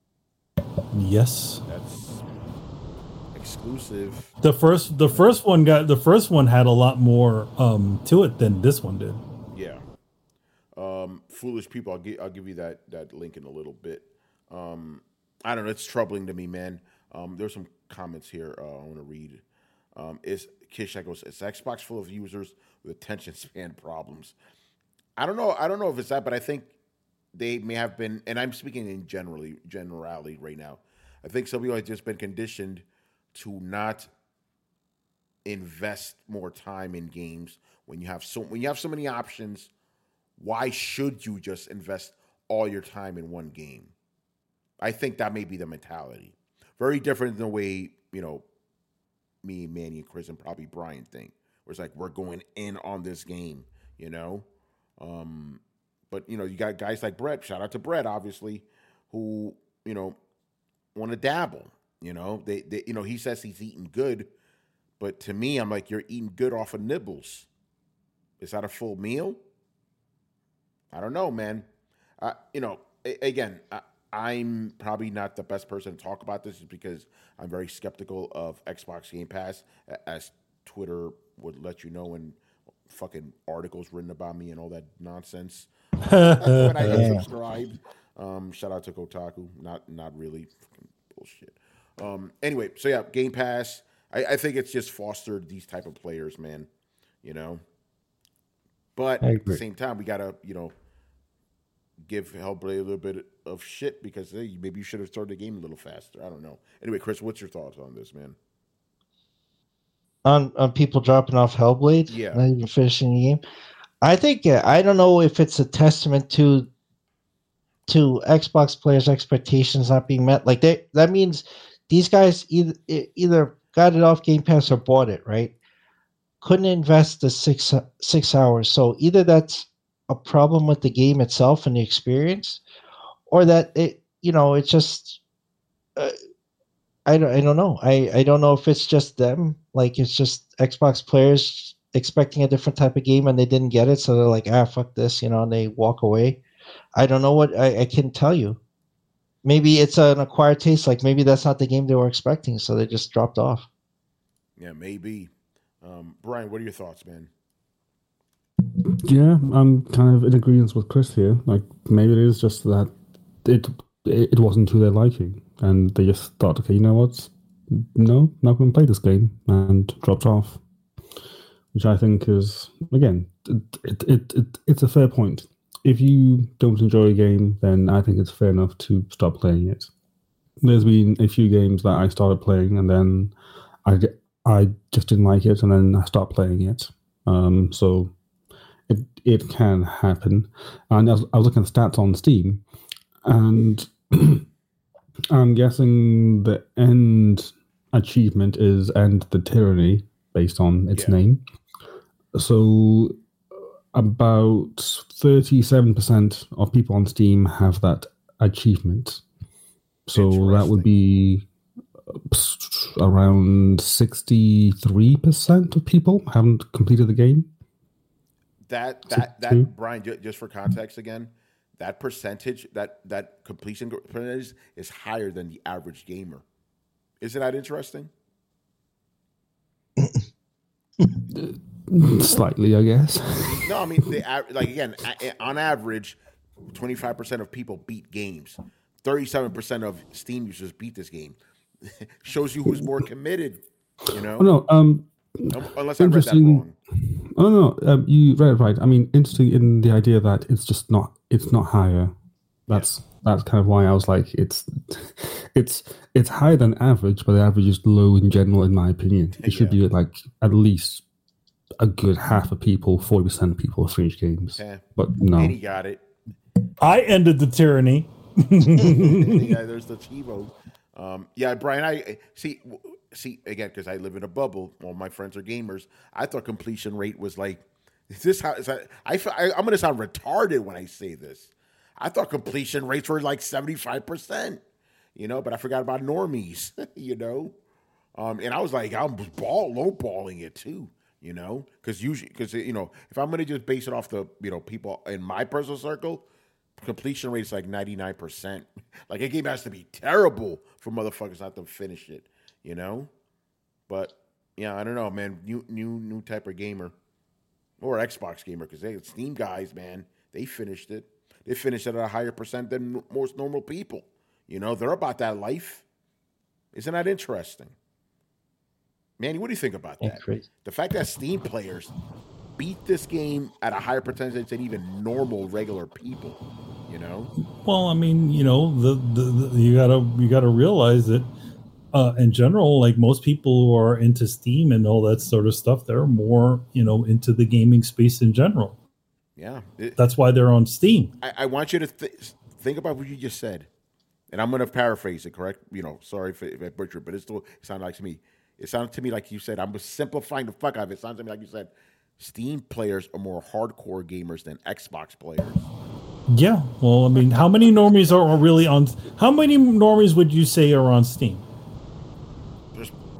Speaker 3: Yes.
Speaker 2: That's exclusive.
Speaker 3: The first the first one got the first one had a lot more um to it than this one did.
Speaker 2: Yeah. Um, foolish people. I'll give I'll give you that that link in a little bit. Um, I don't know. It's troubling to me, man. Um, there's some comments here uh, I want to read. Um, is Kish goes, it's Xbox full of users with attention span problems. I don't know. I don't know if it's that, but I think they may have been, and I'm speaking in generally generality right now. I think some people have just been conditioned to not invest more time in games when you have so when you have so many options. Why should you just invest all your time in one game? I think that may be the mentality. Very different than the way, you know, me, Manny, and Chris, and probably Brian think. Where it's like, we're going in on this game, you know? Um, but, you know, you got guys like Brett, shout out to Brett, obviously, who, you know, want to dabble, you know? They, they, you know, he says he's eating good, but to me, I'm like, you're eating good off of nibbles. Is that a full meal? I don't know, man. Uh, you know, a- again, I, I'm probably not the best person to talk about this, just because I'm very skeptical of Xbox Game Pass, a- as Twitter would let you know, and fucking articles written about me and all that nonsense when I get subscribed. Um, shout out to Kotaku. Not not really. Fucking bullshit. Um, anyway, so yeah, Game Pass. I, I think it's just fostered these type of players, man. You know. But
Speaker 4: I
Speaker 2: at the
Speaker 4: agree.
Speaker 2: same time, we gotta, you know, give Hellblade a little bit of shit, because hey, maybe you should have started the game a little faster. I don't know. Anyway, Chris, what's your thoughts on this, man?
Speaker 4: On on people dropping off Hellblade,
Speaker 2: Yeah.
Speaker 4: not even finishing the game. I think uh, I don't know if it's a testament to to Xbox players' expectations not being met. Like they, that means these guys either either got it off Game Pass or bought it, right? Couldn't invest the six six hours. So either that's a problem with the game itself and the experience, or that it, you know, it's just uh, I don't I don't know. I I don't know if it's just them. Like it's just Xbox players expecting a different type of game and they didn't get it, so they're like, ah, fuck this, you know, and they walk away. I don't know what I, I can't tell you. Maybe it's an acquired taste. Like maybe that's not the game they were expecting, so they just dropped off.
Speaker 2: Yeah, maybe. Um, Brian, what are your thoughts, man?
Speaker 5: Yeah, I'm kind of in agreement with Chris here. Like maybe it is just that it it wasn't to their liking, and they just thought, okay, you know what? No, not going to play this game, and dropped off. Which I think is, again, it, it, it, it it's a fair point. If you don't enjoy a game, then I think it's fair enough to stop playing it. There's been a few games that I started playing, and then I, I just didn't like it, and then I stopped playing it. Um, so it it can happen. And I was, I was looking at stats on Steam, and I'm guessing the end achievement is End the Tyranny, based on its
Speaker 2: Yeah.
Speaker 5: name. So about thirty-seven percent of people on Steam have that achievement. So that would be around sixty-three percent of people haven't completed the game.
Speaker 2: That that that
Speaker 5: Two.
Speaker 2: Brian, ju- just for context again, that percentage, that that completion percentage is higher than the average gamer. Isn't that interesting?
Speaker 5: Slightly, I guess.
Speaker 2: No, I mean, the, a- like again, a- on average, twenty-five percent of people beat games. thirty-seven percent of Steam users beat this game. Shows you who's more committed, you know?
Speaker 5: Oh, no, um,
Speaker 2: Unless I read that
Speaker 5: interesting.
Speaker 2: wrong.
Speaker 5: Oh no, um, you read it right. I mean, interesting in the idea that it's just not, it's not higher. That's that's kind of why I was like, it's, it's, it's higher than average, but the average is low in general, in my opinion. It should
Speaker 2: Yeah.
Speaker 5: be like at least a good half of people, forty percent of people finish games.
Speaker 2: Yeah.
Speaker 5: But no,
Speaker 2: And he got it.
Speaker 3: I ended the tyranny.
Speaker 2: Yeah, there's the Chivo. Um, yeah, Brian, I see. See again, because I live in a bubble. All my friends are gamers. I thought completion rate was like, is this how? Is that, I, I I'm going to sound retarded when I say this. I thought completion rates were like seventy-five percent. You know, but I forgot about normies. You know, um, and I was like, I'm ball low balling it too. You know, because usually, because you know, if I'm going to just base it off the you know people in my personal circle, completion rate is like ninety-nine percent. Like a game has to be terrible for motherfuckers not to finish it, you know? But yeah, I don't know, man. New new new type of gamer. Or Xbox gamer, because they Steam guys, man, they finished it. They finished it at a higher percent than most normal people. You know, they're about that life. Isn't that interesting? Manny, what do you think about
Speaker 4: Yeah,
Speaker 2: that?
Speaker 4: crazy.
Speaker 2: The fact that Steam players beat this game at a higher percentage than even normal, regular people, you know?
Speaker 3: Well, I mean, you know, the, the, the you gotta you gotta realize that uh, in general, like most people who are into Steam and all that sort of stuff, they're more, you know, into the gaming space in general.
Speaker 2: Yeah. It-
Speaker 3: That's why they're on Steam.
Speaker 2: I, I want you to th- think about what you just said. And I'm going to paraphrase it, correct? You know, sorry if, if I butchered, but it still it sounded like to me. It sounded to me like you said, I'm simplifying the fuck out of it. It sounds to me like you said, Steam players are more hardcore gamers than Xbox players.
Speaker 3: Yeah. Well, I mean, how many normies are, are really on? How many normies would you say are on Steam?
Speaker 2: There's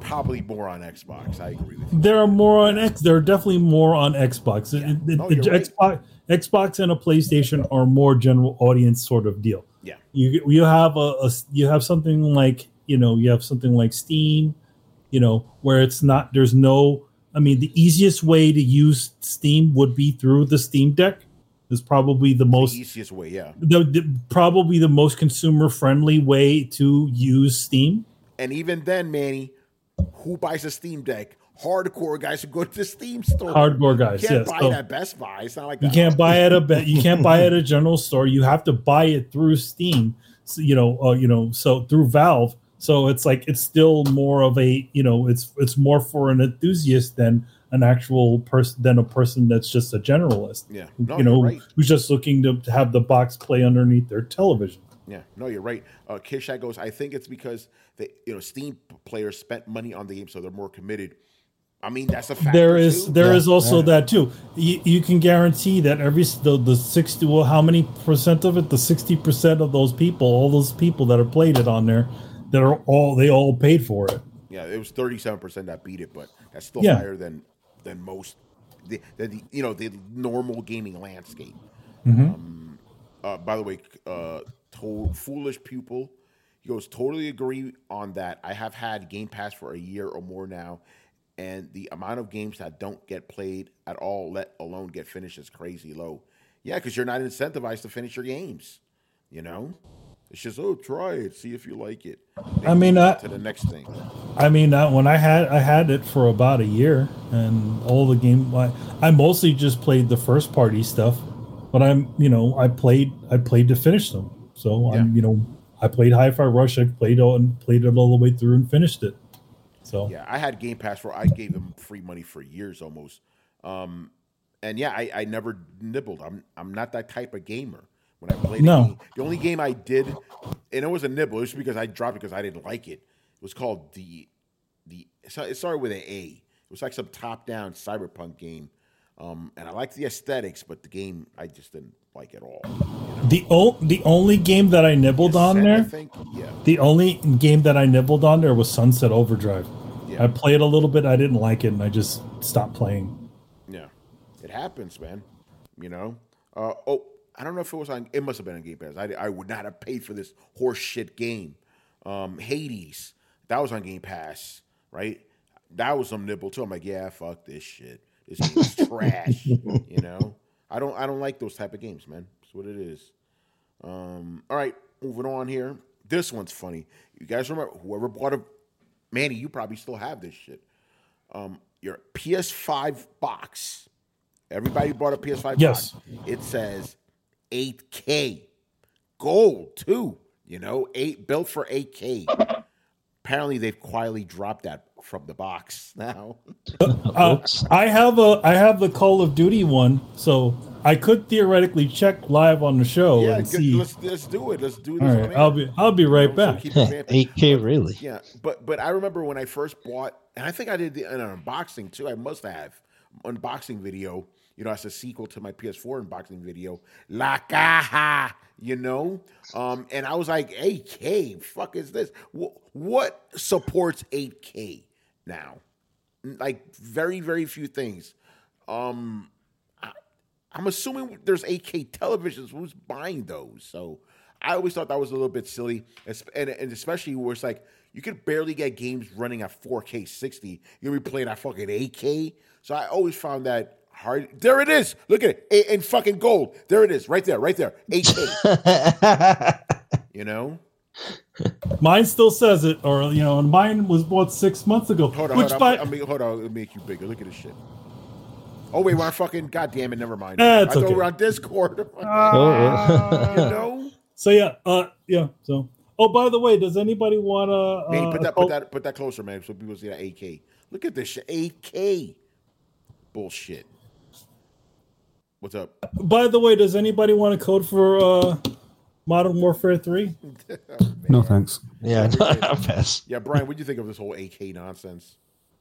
Speaker 2: probably more on Xbox. I agree with you.
Speaker 3: There are more on X. There are definitely more on Xbox.
Speaker 2: Yeah.
Speaker 3: It- it-
Speaker 2: No,
Speaker 3: it-
Speaker 2: you're right.
Speaker 3: Xbox, Xbox and a PlayStation are more general audience sort of deal.
Speaker 2: Yeah.
Speaker 3: You you have a, a you have something like you know you have something like Steam, you know, where it's not there's no. I mean, the easiest way to use Steam would be through the Steam Deck. Is probably the most
Speaker 2: The easiest way, yeah.
Speaker 3: the, the probably the most consumer friendly way to use Steam.
Speaker 2: And even then, Manny, who buys a Steam Deck? Hardcore guys who go to the Steam store.
Speaker 3: Hardcore guys,
Speaker 2: You can't
Speaker 3: yes.
Speaker 2: buy
Speaker 3: So-
Speaker 2: it at Best Buy. It's not like
Speaker 3: You
Speaker 2: that.
Speaker 3: can't buy it at a you can't buy it at a general store. You have to buy it through Steam. So, you know, uh, you know, so through Valve. So it's like it's still more of a you know it's it's more for an enthusiast than an actual person than a person that's just a generalist.
Speaker 2: Yeah. No,
Speaker 3: you know,
Speaker 2: you're right.
Speaker 3: who's just looking to, to have the box play underneath their television.
Speaker 2: Yeah, no, you're right. Uh, Kishak goes, I think it's because they, you know, Steam players spent money on the game, so they're more committed. I mean, that's a fact.
Speaker 3: There is
Speaker 2: too.
Speaker 3: there
Speaker 4: Yeah,
Speaker 3: is also
Speaker 4: yeah.
Speaker 3: that too. You, you can guarantee that every the the sixty well how many percent of it the sixty percent of those people all those people that have played it on there that are all they all paid for it.
Speaker 2: Yeah, it was thirty-seven percent that beat it, but that's still
Speaker 3: Yeah.
Speaker 2: higher than than most, the, the, the you know the normal gaming landscape.
Speaker 3: Mm-hmm.
Speaker 2: Um, uh, by the way, uh, to- foolish pupil, he goes totally agree on that. I have had Game Pass for a year or more now, and the amount of games that don't get played at all, let alone get finished, is crazy low. Yeah, because you're not incentivized to finish your games. You know, it's just oh, try it, see if you like it.
Speaker 3: I mean,
Speaker 2: Then
Speaker 3: I-
Speaker 2: to the next thing.
Speaker 3: I mean, uh, when I had I had it for about a year, and all the game I, I mostly just played the first party stuff, but I'm you know I played I played to finish them. So I'm
Speaker 2: Yeah.
Speaker 3: you know I played Hi-Fi Rush. I played all and played it all the way through and finished it. So
Speaker 2: Yeah, I had Game Pass for I gave them free money for years almost. Um, and yeah, I, I never nibbled. I'm I'm not that type of gamer. When I played
Speaker 3: No.
Speaker 2: a game, the only game I did, and it was a nibble, it was because I dropped it because I didn't like it. It was called the the so it started with an A. It was like some top down cyberpunk game. Um, and I liked the aesthetics, but the game I just didn't like at all.
Speaker 3: the o- the only game that I nibbled on
Speaker 2: I
Speaker 3: there,
Speaker 2: think, yeah.
Speaker 3: the only game that I nibbled on there was Sunset Overdrive.
Speaker 2: Yeah.
Speaker 3: I played a little bit. I didn't like it, and I just stopped playing.
Speaker 2: Yeah, it happens, man. You know. Uh, oh, I don't know if it was on. It must have been on Game Pass. I, I would not have paid for this horse shit game. Um, Hades, that was on Game Pass, right? That was some nibble too. I'm like, yeah, fuck this shit. This game is trash. You know. I don't. I don't like those type of games, man. That's what it is. Um, all right, moving on here. This one's funny. You guys remember whoever bought a Manny? You probably still have this shit. Um, your P S five box. Everybody bought a P S five
Speaker 3: Yes.
Speaker 2: box. It says eight K gold too. You know, eight built for eight K. Apparently, they've quietly dropped that from the box now.
Speaker 3: Uh, I have a I have the Call of Duty one, so I could theoretically check live on the show
Speaker 2: yeah,
Speaker 3: and
Speaker 2: good.
Speaker 3: see.
Speaker 2: let's let's do it. Let's do this.
Speaker 3: All
Speaker 2: on
Speaker 3: right,
Speaker 2: air.
Speaker 3: I'll be I'll be right
Speaker 2: So
Speaker 3: back.
Speaker 2: keep it vamping.
Speaker 4: eight K really?
Speaker 2: Yeah, but but I remember when I first bought, and I think I did the, an unboxing too. I must have unboxing video. You know, as a sequel to my P S four unboxing video, La Caja. You know, um, and I was like, eight K. Fuck is this? Wh- what supports eight K now? Like very very few things. Um, I, I'm assuming there's eight K televisions. Who's buying those? So I always thought that was a little bit silly, es- and, and especially where it's like you could barely get games running at four K sixty. You're gonna be playing at fucking eight K. So I always found that hard. There it is. Look at it in, in fucking gold. There it is, right there, right there. eight K. You know.
Speaker 3: Mine still says it, or you know, and mine was bought six months ago.
Speaker 2: Hold on,
Speaker 3: which
Speaker 2: hold
Speaker 3: by
Speaker 2: on. I mean, hold on. Let me make you bigger. Look at this shit. Oh wait, we're on fucking. God damn it. Never mind.
Speaker 3: Eh, it's
Speaker 2: I thought
Speaker 3: okay.
Speaker 2: we're on Discord.
Speaker 4: Oh,
Speaker 2: You know.
Speaker 3: so yeah, uh, yeah. So oh, by the way, does anybody want to?
Speaker 2: Hey,
Speaker 3: Uh,
Speaker 2: put that,
Speaker 3: oh,
Speaker 2: put that, put that closer, man, so people see that eight K. Look at this shit, eight K. Bullshit. What's up?
Speaker 3: By the way, does anybody want a code for uh, Modern Warfare three?
Speaker 5: No thanks.
Speaker 4: yeah, I'll pass.
Speaker 2: Yeah, Brian, what do you think of this whole eight K nonsense?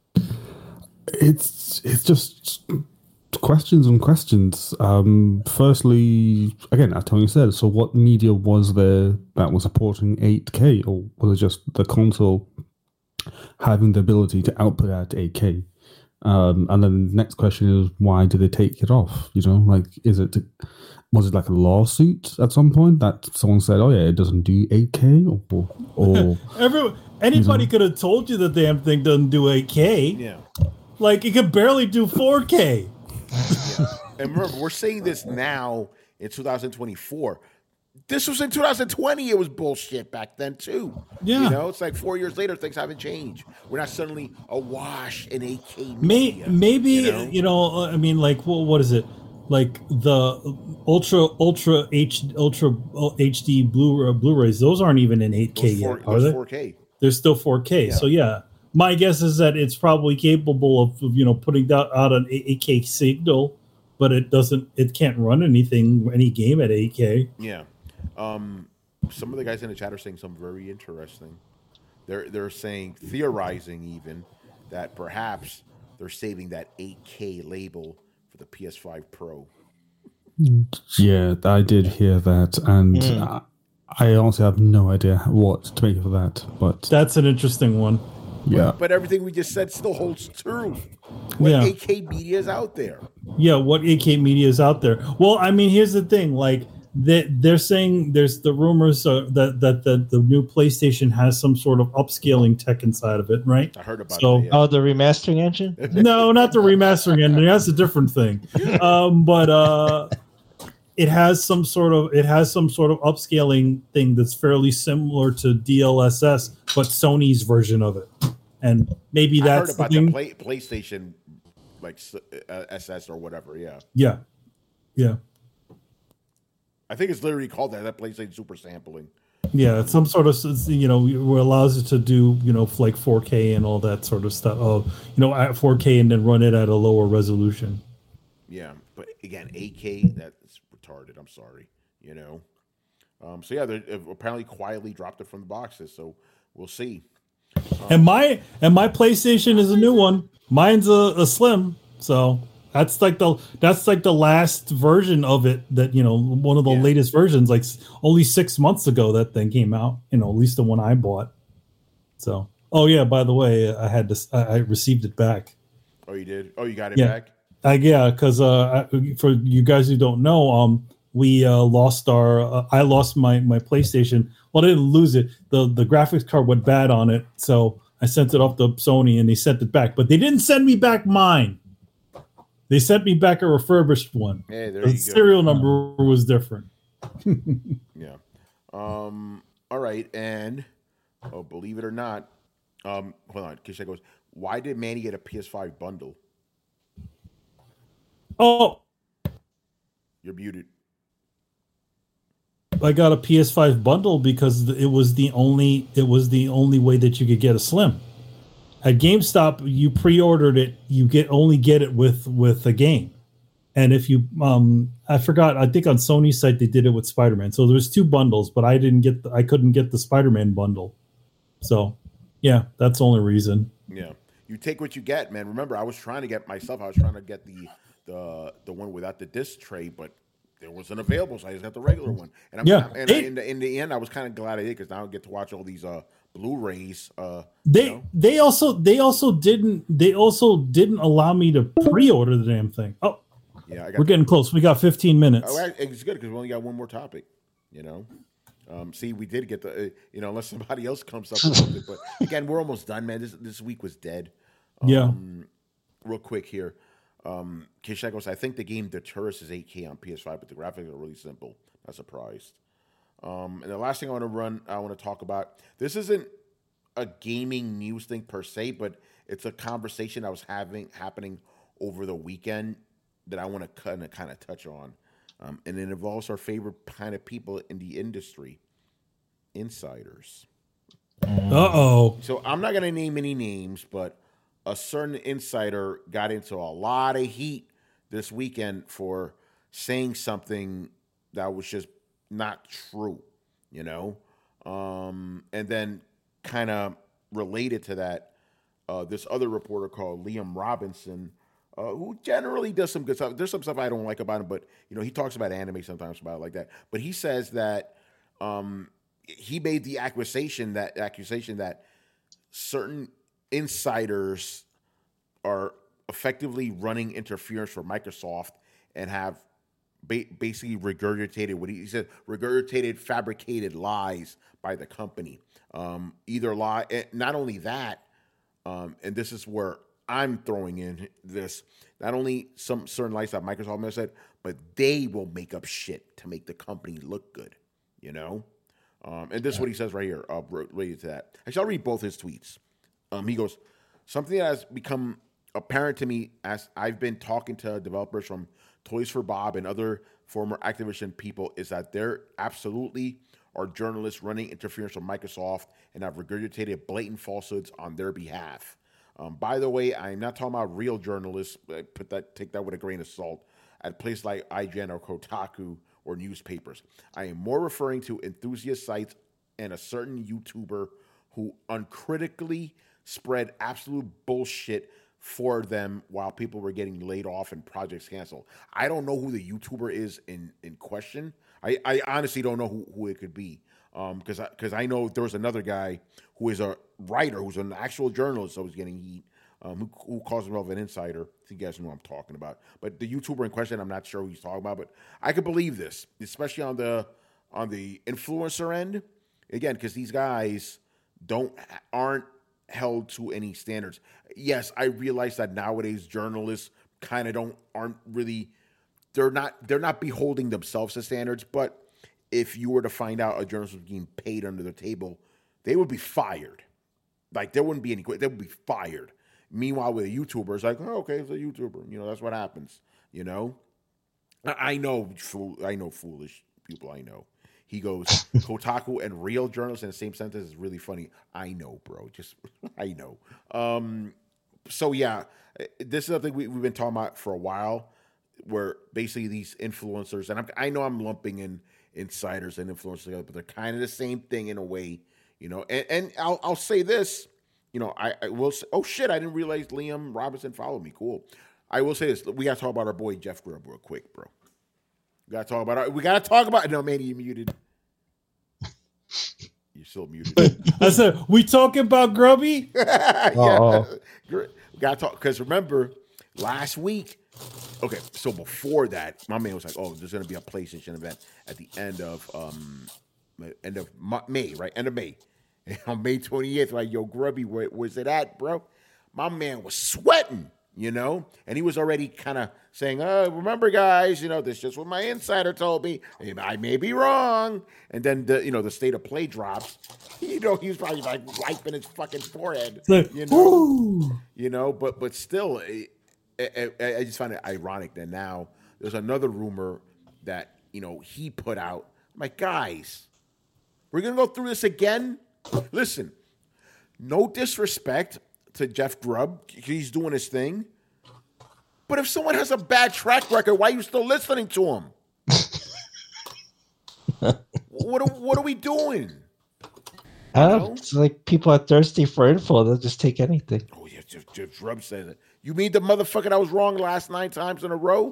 Speaker 5: It's it's just questions and questions. Um, firstly, again, as Tony said, so what media was there that was supporting eight K, or was it just the console having the ability to output at eight K. Um, and then the next question is, why did they take it off? You know, like, is it was it like a lawsuit at some point that someone said, "Oh yeah, it doesn't do eight K," or, or
Speaker 3: Every, anybody you know? could have told you the damn thing doesn't do eight K.
Speaker 2: Yeah,
Speaker 3: like it could barely do four K.
Speaker 2: Yeah. And remember, we're saying this now in two thousand twenty-four. This was in two thousand twenty. It was bullshit back then too.
Speaker 3: Yeah,
Speaker 2: you know, it's like four years later, things haven't changed. We're not suddenly awash in eight K
Speaker 3: media. May, maybe you know? you know, I mean, like, well, what is it? Like the ultra, ultra H, ultra H D Blu Blu-rays. Those aren't even in eight K
Speaker 2: four,
Speaker 3: yet, are they?
Speaker 2: four K.
Speaker 3: They're still four K. Yeah. So yeah, my guess is that it's probably capable of, you know, putting out, out an eight K signal, but it doesn't. It can't run anything, any game at eight K.
Speaker 2: Yeah. Um, some of the guys in the chat are saying something very interesting. They're they're saying, theorizing even, that perhaps they're saving that eight K label for the P S five Pro.
Speaker 5: Yeah, I did hear that, and mm. I honestly have no idea what to make of that. But
Speaker 3: that's an interesting one.
Speaker 5: Yeah,
Speaker 2: but, but everything we just said still holds true. What yeah. eight K media is out there?
Speaker 3: Yeah, what eight K media is out there? Well, I mean, here's the thing, like. They, they're saying there's the rumors uh, that, that that the new PlayStation has some sort of upscaling tech inside of it, right?
Speaker 2: I heard about
Speaker 3: so,
Speaker 2: that. Yeah.
Speaker 4: Oh, the remastering engine?
Speaker 3: No, not the remastering engine. That's a different thing. Um, but uh, it has some sort of it has some sort of upscaling thing that's fairly similar to D L S S, but Sony's version of it. And maybe that's
Speaker 2: I heard about
Speaker 3: the,
Speaker 2: the play, PlayStation, like uh, S S or whatever. Yeah.
Speaker 3: Yeah. Yeah.
Speaker 2: I think it's literally called that, that PlayStation Super Sampling.
Speaker 3: Yeah, it's some sort of, you know, allows it to do, you know, like four K and all that sort of stuff. Oh, you know, at four K and then run it at a lower resolution.
Speaker 2: Yeah, but again, eight K, that's retarded. I'm sorry, you know. Um, so yeah, they apparently quietly dropped it from the boxes. So we'll see. Um,
Speaker 3: and my and my PlayStation is a new one. Mine's a, a Slim, so. That's like the that's like the last version of it that, you know, one of the yeah. latest versions, like only six months ago that thing came out, you know, at least the one I bought. So, oh yeah, by the way, I had to, I received it back.
Speaker 2: Oh, you did? Oh, you got it
Speaker 3: yeah.
Speaker 2: back?
Speaker 3: I, yeah, because uh, for you guys who don't know, um, we uh, lost our, uh, I lost my, my PlayStation. Well, I didn't lose it. The, the graphics card went bad on it. So I sent it off to Sony and they sent it back, but they didn't send me back mine. They sent me back a refurbished one.
Speaker 2: Hey, there
Speaker 3: the
Speaker 2: you
Speaker 3: serial
Speaker 2: go.
Speaker 3: number was different.
Speaker 2: Yeah. Um, all right. And, oh, believe it or not, um, hold on. Kisha goes, why did Manny get a P S five bundle?
Speaker 3: Oh.
Speaker 2: You're muted.
Speaker 3: I got a P S five bundle because it was the only it was the only way that you could get a Slim. At GameStop, you pre-ordered it. You get only get it with with a game, and if you, um, I forgot. I think on Sony's site they did it with Spider-Man. So there's two bundles, but I didn't get. The, I couldn't get the Spider-Man bundle. So, yeah, that's the only reason.
Speaker 2: Yeah, you take what you get, man. Remember, I was trying to get myself. I was trying to get the the the one without the disc tray, but there wasn't available, so I just got the regular one. And I'm,
Speaker 3: yeah,
Speaker 2: and
Speaker 3: it,
Speaker 2: in the in the end, I was kind of glad I did because now I get to watch all these uh. Blu-rays. Uh,
Speaker 3: they
Speaker 2: you know?
Speaker 3: they also they also didn't they also didn't allow me to pre-order the damn thing. Oh,
Speaker 2: yeah, I got
Speaker 3: we're getting close. We got fifteen minutes.
Speaker 2: Oh, it's good because we only got one more topic. You know, um, see, we did get the uh, you know unless somebody else comes up with something. But again, we're almost done, man. This this week was dead. Um,
Speaker 3: yeah.
Speaker 2: Real quick here, um, Kishak goes. I think the game The Tourist is eight K on P S five, but the graphics are really simple. Not surprised. Um, and the last thing I want to run, I want to talk about, this isn't a gaming news thing per se, but it's a conversation I was having happening over the weekend that I want to kind of kind of touch on. Um, and it involves our favorite kind of people in the industry, insiders.
Speaker 3: Uh-oh.
Speaker 2: So I'm not going to name any names, but a certain insider got into a lot of heat this weekend for saying something that was just not true, you know? Um, and then kind of related to that, uh, this other reporter called Liam Robinson, uh, who generally does some good stuff. There's some stuff I don't like about him, but, you know, he talks about anime sometimes about it like that. But he says that um, he made the accusation that accusation that certain insiders are effectively running interference for Microsoft and have ba- basically regurgitated what he, he said, regurgitated, fabricated lies by the company. Um, either lie, not only that, um, and this is where I'm throwing in this, not only some certain lies that Microsoft has said, but they will make up shit to make the company look good, you know? Um, and this is what he says right here, uh, related to that. Actually, I'll read both his tweets. Um, he goes, something that has become apparent to me as I've been talking to developers from Toys for Bob and other former Activision people is that there absolutely are journalists running interference with Microsoft and have regurgitated blatant falsehoods on their behalf. Um, by the way, I'm not talking about real journalists. Put that, take that with a grain of salt. At places like I G N or Kotaku or newspapers, I am more referring to enthusiast sites and a certain YouTuber who uncritically spread absolute bullshit for them while people were getting laid off and projects canceled. I don't know who the YouTuber is in, in question. I, I honestly don't know who, who it could be. Um, because I, cause I know there was another guy who is a writer, who's an actual journalist that was getting heat, um, who, who calls himself an insider. I think you guys know what I'm talking about. But the YouTuber in question, I'm not sure who he's talking about, but I could believe this, especially on the on the influencer end. Again, because these guys don't aren't held to any standards. Yes, I realize that nowadays journalists kind of don't aren't really they're not they're not beholding themselves to standards, but if you were to find out a journalist was getting paid under the table, they would be fired. Like there wouldn't be any they would be fired. Meanwhile, with a YouTuber, it's like, oh, okay, it's a YouTuber. You know, that's what happens. You know, I, I know, I know, foolish people. I know. He goes, Kotaku and real journalists in the same sentence is really funny. I know, bro. Just, I know. Um, so, yeah, this is something we, we've been talking about for a while, where basically these influencers, and I'm, I know I'm lumping in insiders and influencers together, but they're kind of the same thing in a way, you know. And, and I'll, I'll say this, you know, I, I will say, oh, shit, I didn't realize Liam Robinson followed me. Cool. I will say this. We got to talk about our boy Jeff Grubb real quick, bro. We got to talk about our, we got to talk about, no, man, you muted. You're still muted.
Speaker 3: I said, we talking about Grubby?
Speaker 2: Yeah. We got to talk, because remember, last week, okay, so before that, my man was like, oh, there's going to be a PlayStation event at the end of, um, end of May, right? End of May. And on May twenty-eighth, like, yo, Grubby, where was it at, bro? My man was sweating. You know, and he was already kind of saying, oh, remember, guys, you know, this is just what my insider told me. I may be wrong. And then, the you know, the state of play drops. You know, he was probably like wiping his fucking forehead.
Speaker 3: Like,
Speaker 2: you know, Ooh. you know, but but still, I, I, I just find it ironic that now there's another rumor that, you know, he put out. I'm like, guys, we're going to go through this again? Listen, no disrespect to Jeff Grubb, he's doing his thing. But if someone has a bad track record, why are you still listening to him? what, are, what are we doing?
Speaker 4: I don't know. It's like people are thirsty for info. They'll just take anything.
Speaker 2: Oh, yeah, Jeff, Jeff Grubb said it. You mean the motherfucker that was wrong last nine times in a row?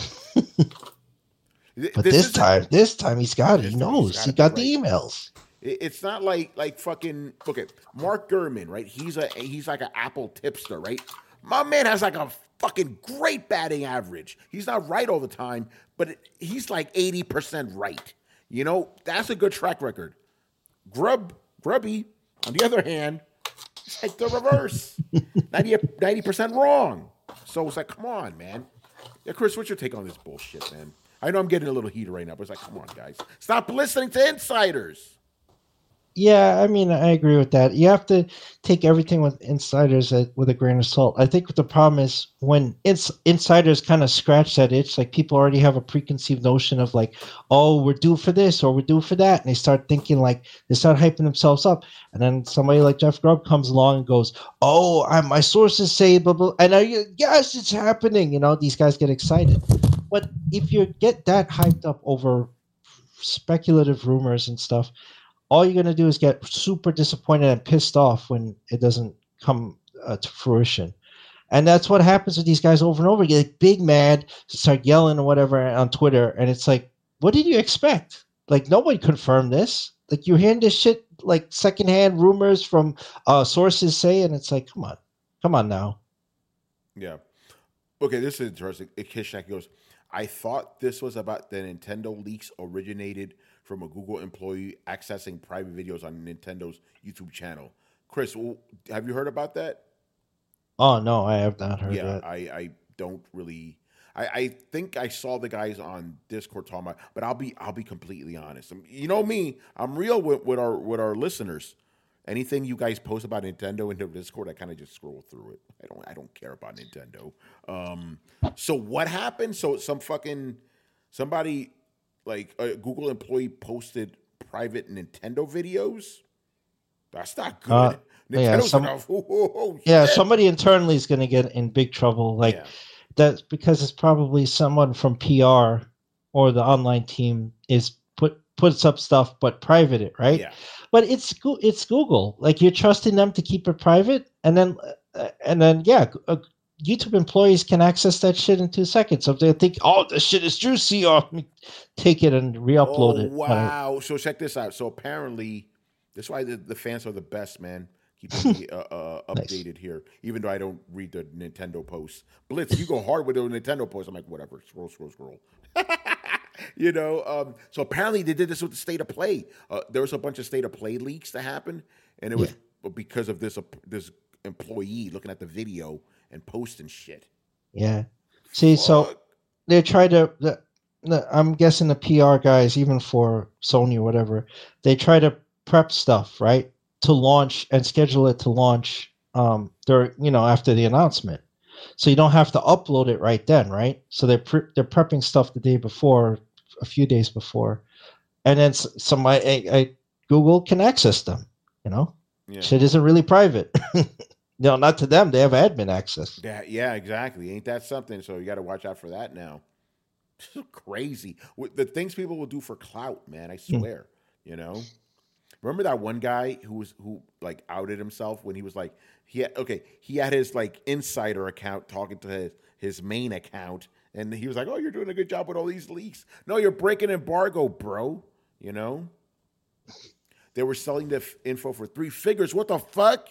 Speaker 4: But this, this time, this time he's got it. He knows. Got he got right. the emails.
Speaker 2: It's not like like fucking okay. Mark Gurman, right? He's a he's like an Apple tipster, right? My man has like a fucking great batting average. He's not right all the time, but it, he's like eighty percent right. You know, that's a good track record. Grub Grubby, on the other hand, it's like the reverse. ninety percent wrong. So it's like, come on, man. Yeah, Chris, what's your take on this bullshit, man? I know I'm getting a little heated right now, but it's like, come on, guys. Stop listening to insiders.
Speaker 4: Yeah, I mean, I agree with that. You have to take everything with insiders with a grain of salt. I think the problem is when ins- insiders kind of scratch that itch, like people already have a preconceived notion of like, oh, we're due for this or we're due for that. And they start thinking like, they start hyping themselves up. And then somebody like Jeff Grubb comes along and goes, oh, I, my sources say blah, blah. And I, yes, it's happening. You know, these guys get excited. But if you get that hyped up over speculative rumors and stuff, all you're going to do is get super disappointed and pissed off when it doesn't come uh, to fruition. And that's what happens with these guys over and over. You get big mad, start yelling or whatever on Twitter. And it's like, what did you expect? Like, nobody confirmed this. Like you're hearing this shit like secondhand rumors from uh, sources say, and it's like, come on, come on now.
Speaker 2: Yeah. Okay, this is interesting. Kishak goes, I thought this was about the Nintendo leaks originated from a Google employee accessing private videos on Nintendo's YouTube channel. Chris, have you heard about that?
Speaker 4: Oh, no, I have not heard
Speaker 2: yeah,
Speaker 4: that.
Speaker 2: I, I don't really... I, I think I saw the guys on Discord talking about, but I'll be I'll be completely honest. You know me, I'm real with, with our with our listeners. Anything you guys post about Nintendo into Discord, I kind of just scroll through it. I don't I don't care about Nintendo. Um, so what happened? So some fucking somebody like a Google employee posted private Nintendo videos. That's not good.
Speaker 4: Uh, yeah, some,
Speaker 2: enough. Oh, oh, oh,
Speaker 4: yeah, somebody internally is going to get in big trouble. Like. Yeah. That's because it's probably someone from P R or the online team is put puts up stuff but private it, right?
Speaker 2: Yeah.
Speaker 4: But it's it's Google. Like you're trusting them to keep it private, and then uh, and then yeah, uh, YouTube employees can access that shit in two seconds. So if they think, oh, this shit is juicy, or take it and re-upload
Speaker 2: oh,
Speaker 4: it.
Speaker 2: Wow. Uh, so check this out. So apparently, that's why the, the fans are the best, man. Keeping me uh, uh, updated nice. Here, even though I don't read the Nintendo posts. Blitz, you go hard with the Nintendo posts. I'm like, whatever, scroll, scroll, scroll. you know, um, so apparently they did this with the State of Play. Uh, there was a bunch of State of Play leaks that happened, and it was yeah. because of this uh, this employee looking at the video and posting shit.
Speaker 4: Yeah. See, Fuck. So they try to. The, the, I'm guessing the P R guys, even for Sony or whatever, they try to prep stuff, right? To launch and schedule it to launch um during, you know, after the announcement, so you don't have to upload it right then, right? So they're pre- they're prepping stuff the day before, a few days before, and then somebody I, I, Google can access them. You know, yeah. Shit isn't really private. No, not to them. They have admin access.
Speaker 2: Yeah, yeah, exactly. Ain't that something? So you got to watch out for that now. Crazy the things people will do for clout, man. I swear. Mm. You know. Remember that one guy who was who like outed himself when he was like he had, okay he had his like insider account talking to his, his main account, and he was like, oh, you're doing a good job with all these leaks. No, you're breaking embargo, bro. You know, they were selling the f- info for three figures. What the fuck?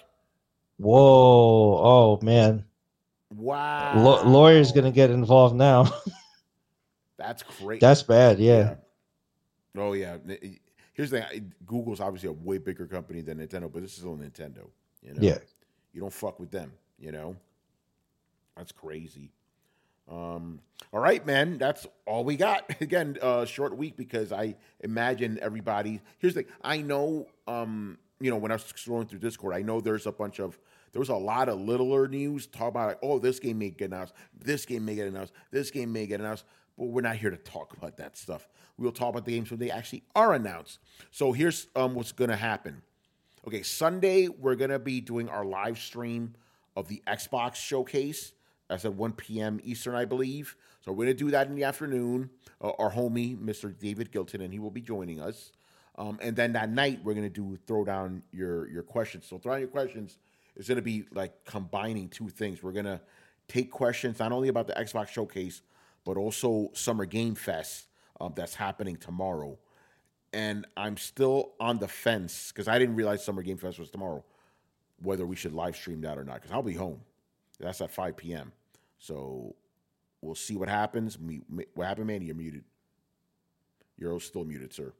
Speaker 4: Whoa! Oh man!
Speaker 2: Wow!
Speaker 4: L- lawyer's gonna get involved now.
Speaker 2: That's crazy.
Speaker 4: That's bad. Yeah.
Speaker 2: yeah. Oh yeah. Here's the thing. Google's obviously a way bigger company than Nintendo, but this is still Nintendo. You know?
Speaker 4: Yeah.
Speaker 2: You don't fuck with them, you know? That's crazy. Um, all right, man. That's all we got. Again, uh, short week because I imagine everybody... Here's the thing. I know, um, you know, when I was scrolling through Discord, I know there's a bunch of... There was a lot of littler news talking about, like, oh, this game may get announced. This game may get announced. This game may get announced. But we're not here to talk about that stuff. We'll talk about the games when they actually are announced. So here's um, what's going to happen. Okay, Sunday, we're going to be doing our live stream of the Xbox showcase. That's at one p.m. Eastern, I believe. So we're going to do that in the afternoon. Uh, our homie, Mister David Gilton, and he will be joining us. Um, and then that night, we're going to do throw down your, your questions. So throw down your questions is going to be like combining two things. We're going to take questions not only about the Xbox showcase, but also Summer Game Fest um, that's happening tomorrow. And I'm still on the fence because I didn't realize Summer Game Fest was tomorrow, whether we should live stream that or not, because I'll be home. That's at five p.m. So we'll see what happens. What happened, Manny? You're muted. You're still muted, sir.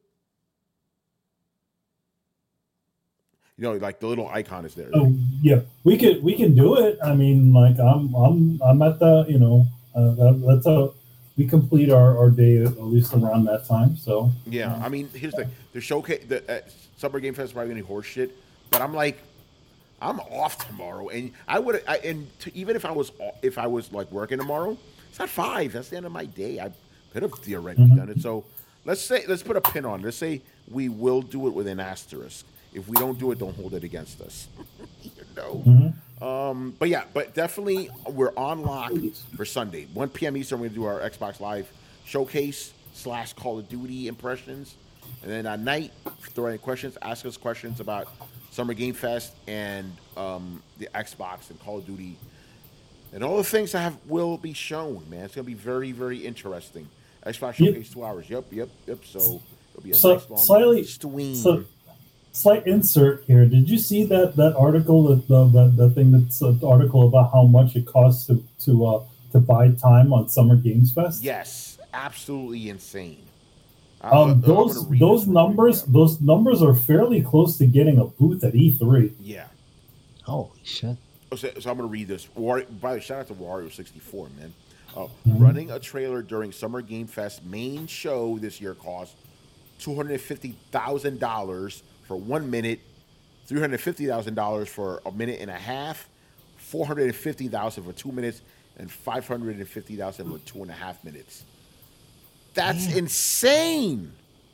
Speaker 2: You know, like the little icon is there.
Speaker 3: Oh, yeah, we could we can do it. I mean, like I'm I'm I'm at the you know uh, that, that's a we complete our, our day at least around that time. So
Speaker 2: yeah, um, I mean, here's the the showcase. The uh, Summer Game Fest is probably gonna be horse shit, but I'm like, I'm off tomorrow, and I would I, and to, even if I was if I was like working tomorrow, it's not five. That's the end of my day. I could have theoretically mm-hmm. done it. So let's say let's put a pin on it. Let's say we will do it with an asterisk. If we don't do it, don't hold it against us. you know. Mm-hmm. Um, but yeah, but definitely we're on lock for Sunday, one p.m. Eastern. We're gonna do our Xbox Live showcase slash Call of Duty impressions, and then at night, throw any questions, ask us questions about Summer Game Fest and um, the Xbox and Call of Duty, and all the things that have will be shown. Man, it's gonna be very, very interesting. Xbox showcase yep. two hours. Yep, yep, yep. So It'll be a
Speaker 3: So
Speaker 2: nice long
Speaker 3: slightly,
Speaker 2: stream.
Speaker 3: so slight insert here. Did you see that that article that the that, that thing that's an article about how much it costs to to uh, to buy time on Summer Games Fest?
Speaker 2: Yes, absolutely insane. I'm,
Speaker 3: Um,
Speaker 2: I'm
Speaker 3: those
Speaker 2: gonna read
Speaker 3: those
Speaker 2: this real
Speaker 3: numbers
Speaker 2: quick,
Speaker 3: those numbers are fairly close to getting a booth at E three.
Speaker 2: yeah.
Speaker 4: Holy shit.
Speaker 2: Oh, So, so I'm going to read this. War, by the way, shout out to Wario sixty-four, man. Uh,
Speaker 3: Mm-hmm.
Speaker 2: Running a trailer during Summer Game Fest main show this year cost two hundred fifty thousand dollars for one minute, three hundred fifty thousand dollars for a minute and a half, four hundred fifty thousand dollars for two minutes, and five hundred fifty thousand dollars for two and a half minutes. That's
Speaker 4: Damn.
Speaker 2: insane.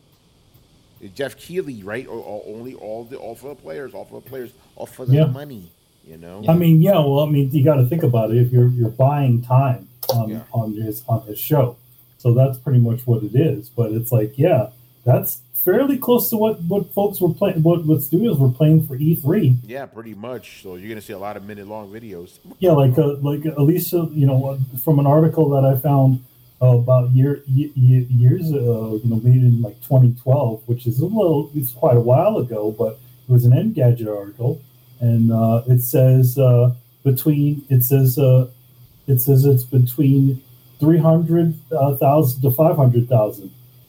Speaker 2: Jeff Keighley, right? Or, or only all the all for the players, all for the players, all for the
Speaker 3: Yeah.
Speaker 2: money. You know.
Speaker 3: I mean, yeah. Well, I mean, you got to think about it. If you're you're buying time on
Speaker 2: Yeah.
Speaker 3: on his on his show, so that's pretty much what it is. But it's like, yeah, that's fairly close to what what folks were playing, what what studios were playing for E three.
Speaker 2: Yeah, pretty much. So you're gonna see a lot of minute-long videos.
Speaker 3: Yeah, like uh, like Alicia, you know, from an article that I found uh, about year, ye- ye- years, uh, you know, made in like twenty twelve, which is a little, it's quite a while ago, but it was an Engadget article, and uh, it says uh, between it says uh, it says it's between three hundred thousand to five hundred thousand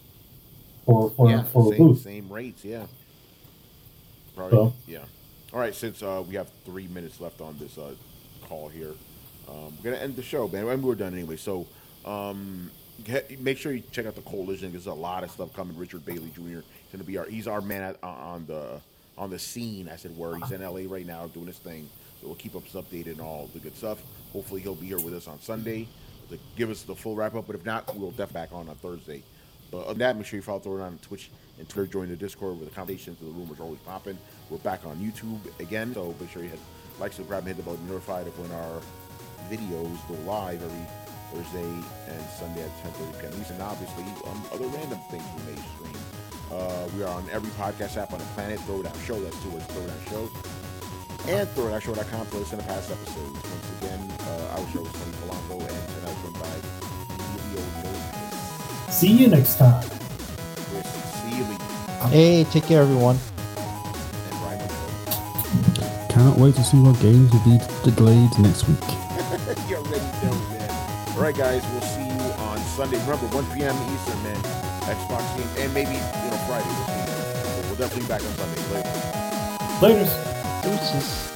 Speaker 3: for for
Speaker 2: yeah,
Speaker 3: for a
Speaker 2: same,
Speaker 3: booth.
Speaker 2: same rates. Yeah. Probably.
Speaker 3: So.
Speaker 2: Yeah. All right. Since uh, we have three minutes left on this uh, call here, um, we're gonna end the show, man. And we're done anyway. So um, get, make sure you check out the coalition. There's a lot of stuff coming. Richard Bailey Junior is gonna be our. He's our man at, on the on the scene, as it were. He's in L A right now doing his thing. So we'll keep us updated and all the good stuff. Hopefully he'll be here with us on Sunday to give us the full wrap up. But if not, we'll definitely back on on Thursday. But other than that, make sure you follow Throw It On Twitch and Twitter. Join the Discord where the conversations and the rumors are always popping. We're back on YouTube again, so make sure you hit like, subscribe, and hit the bell to be notified of when our videos go live every Thursday and Sunday at ten thirty p.m. Eastern. And obviously, um, other random things we may stream. Uh, we are on every podcast app on the planet. Throw It Out Show. That's two words. Throw It Out Show. And throw it out show dot com for listen to past episodes. Once again, uh, our show is Tony Polanco and tonight run by Emilio Lopez.
Speaker 3: See you next time.
Speaker 2: Chris Seeley
Speaker 4: Hey, take care, everyone.
Speaker 2: and Ryan McCoy.
Speaker 5: Cannot wait to see what games will be delayed next week.
Speaker 2: You already know, man. All right, guys, we'll see you on Sunday. Remember, one p.m. Eastern, man. Xbox game, and maybe you know Friday. We'll see. So we'll definitely be back on Sunday. Later.
Speaker 3: Laters.
Speaker 4: Deuces.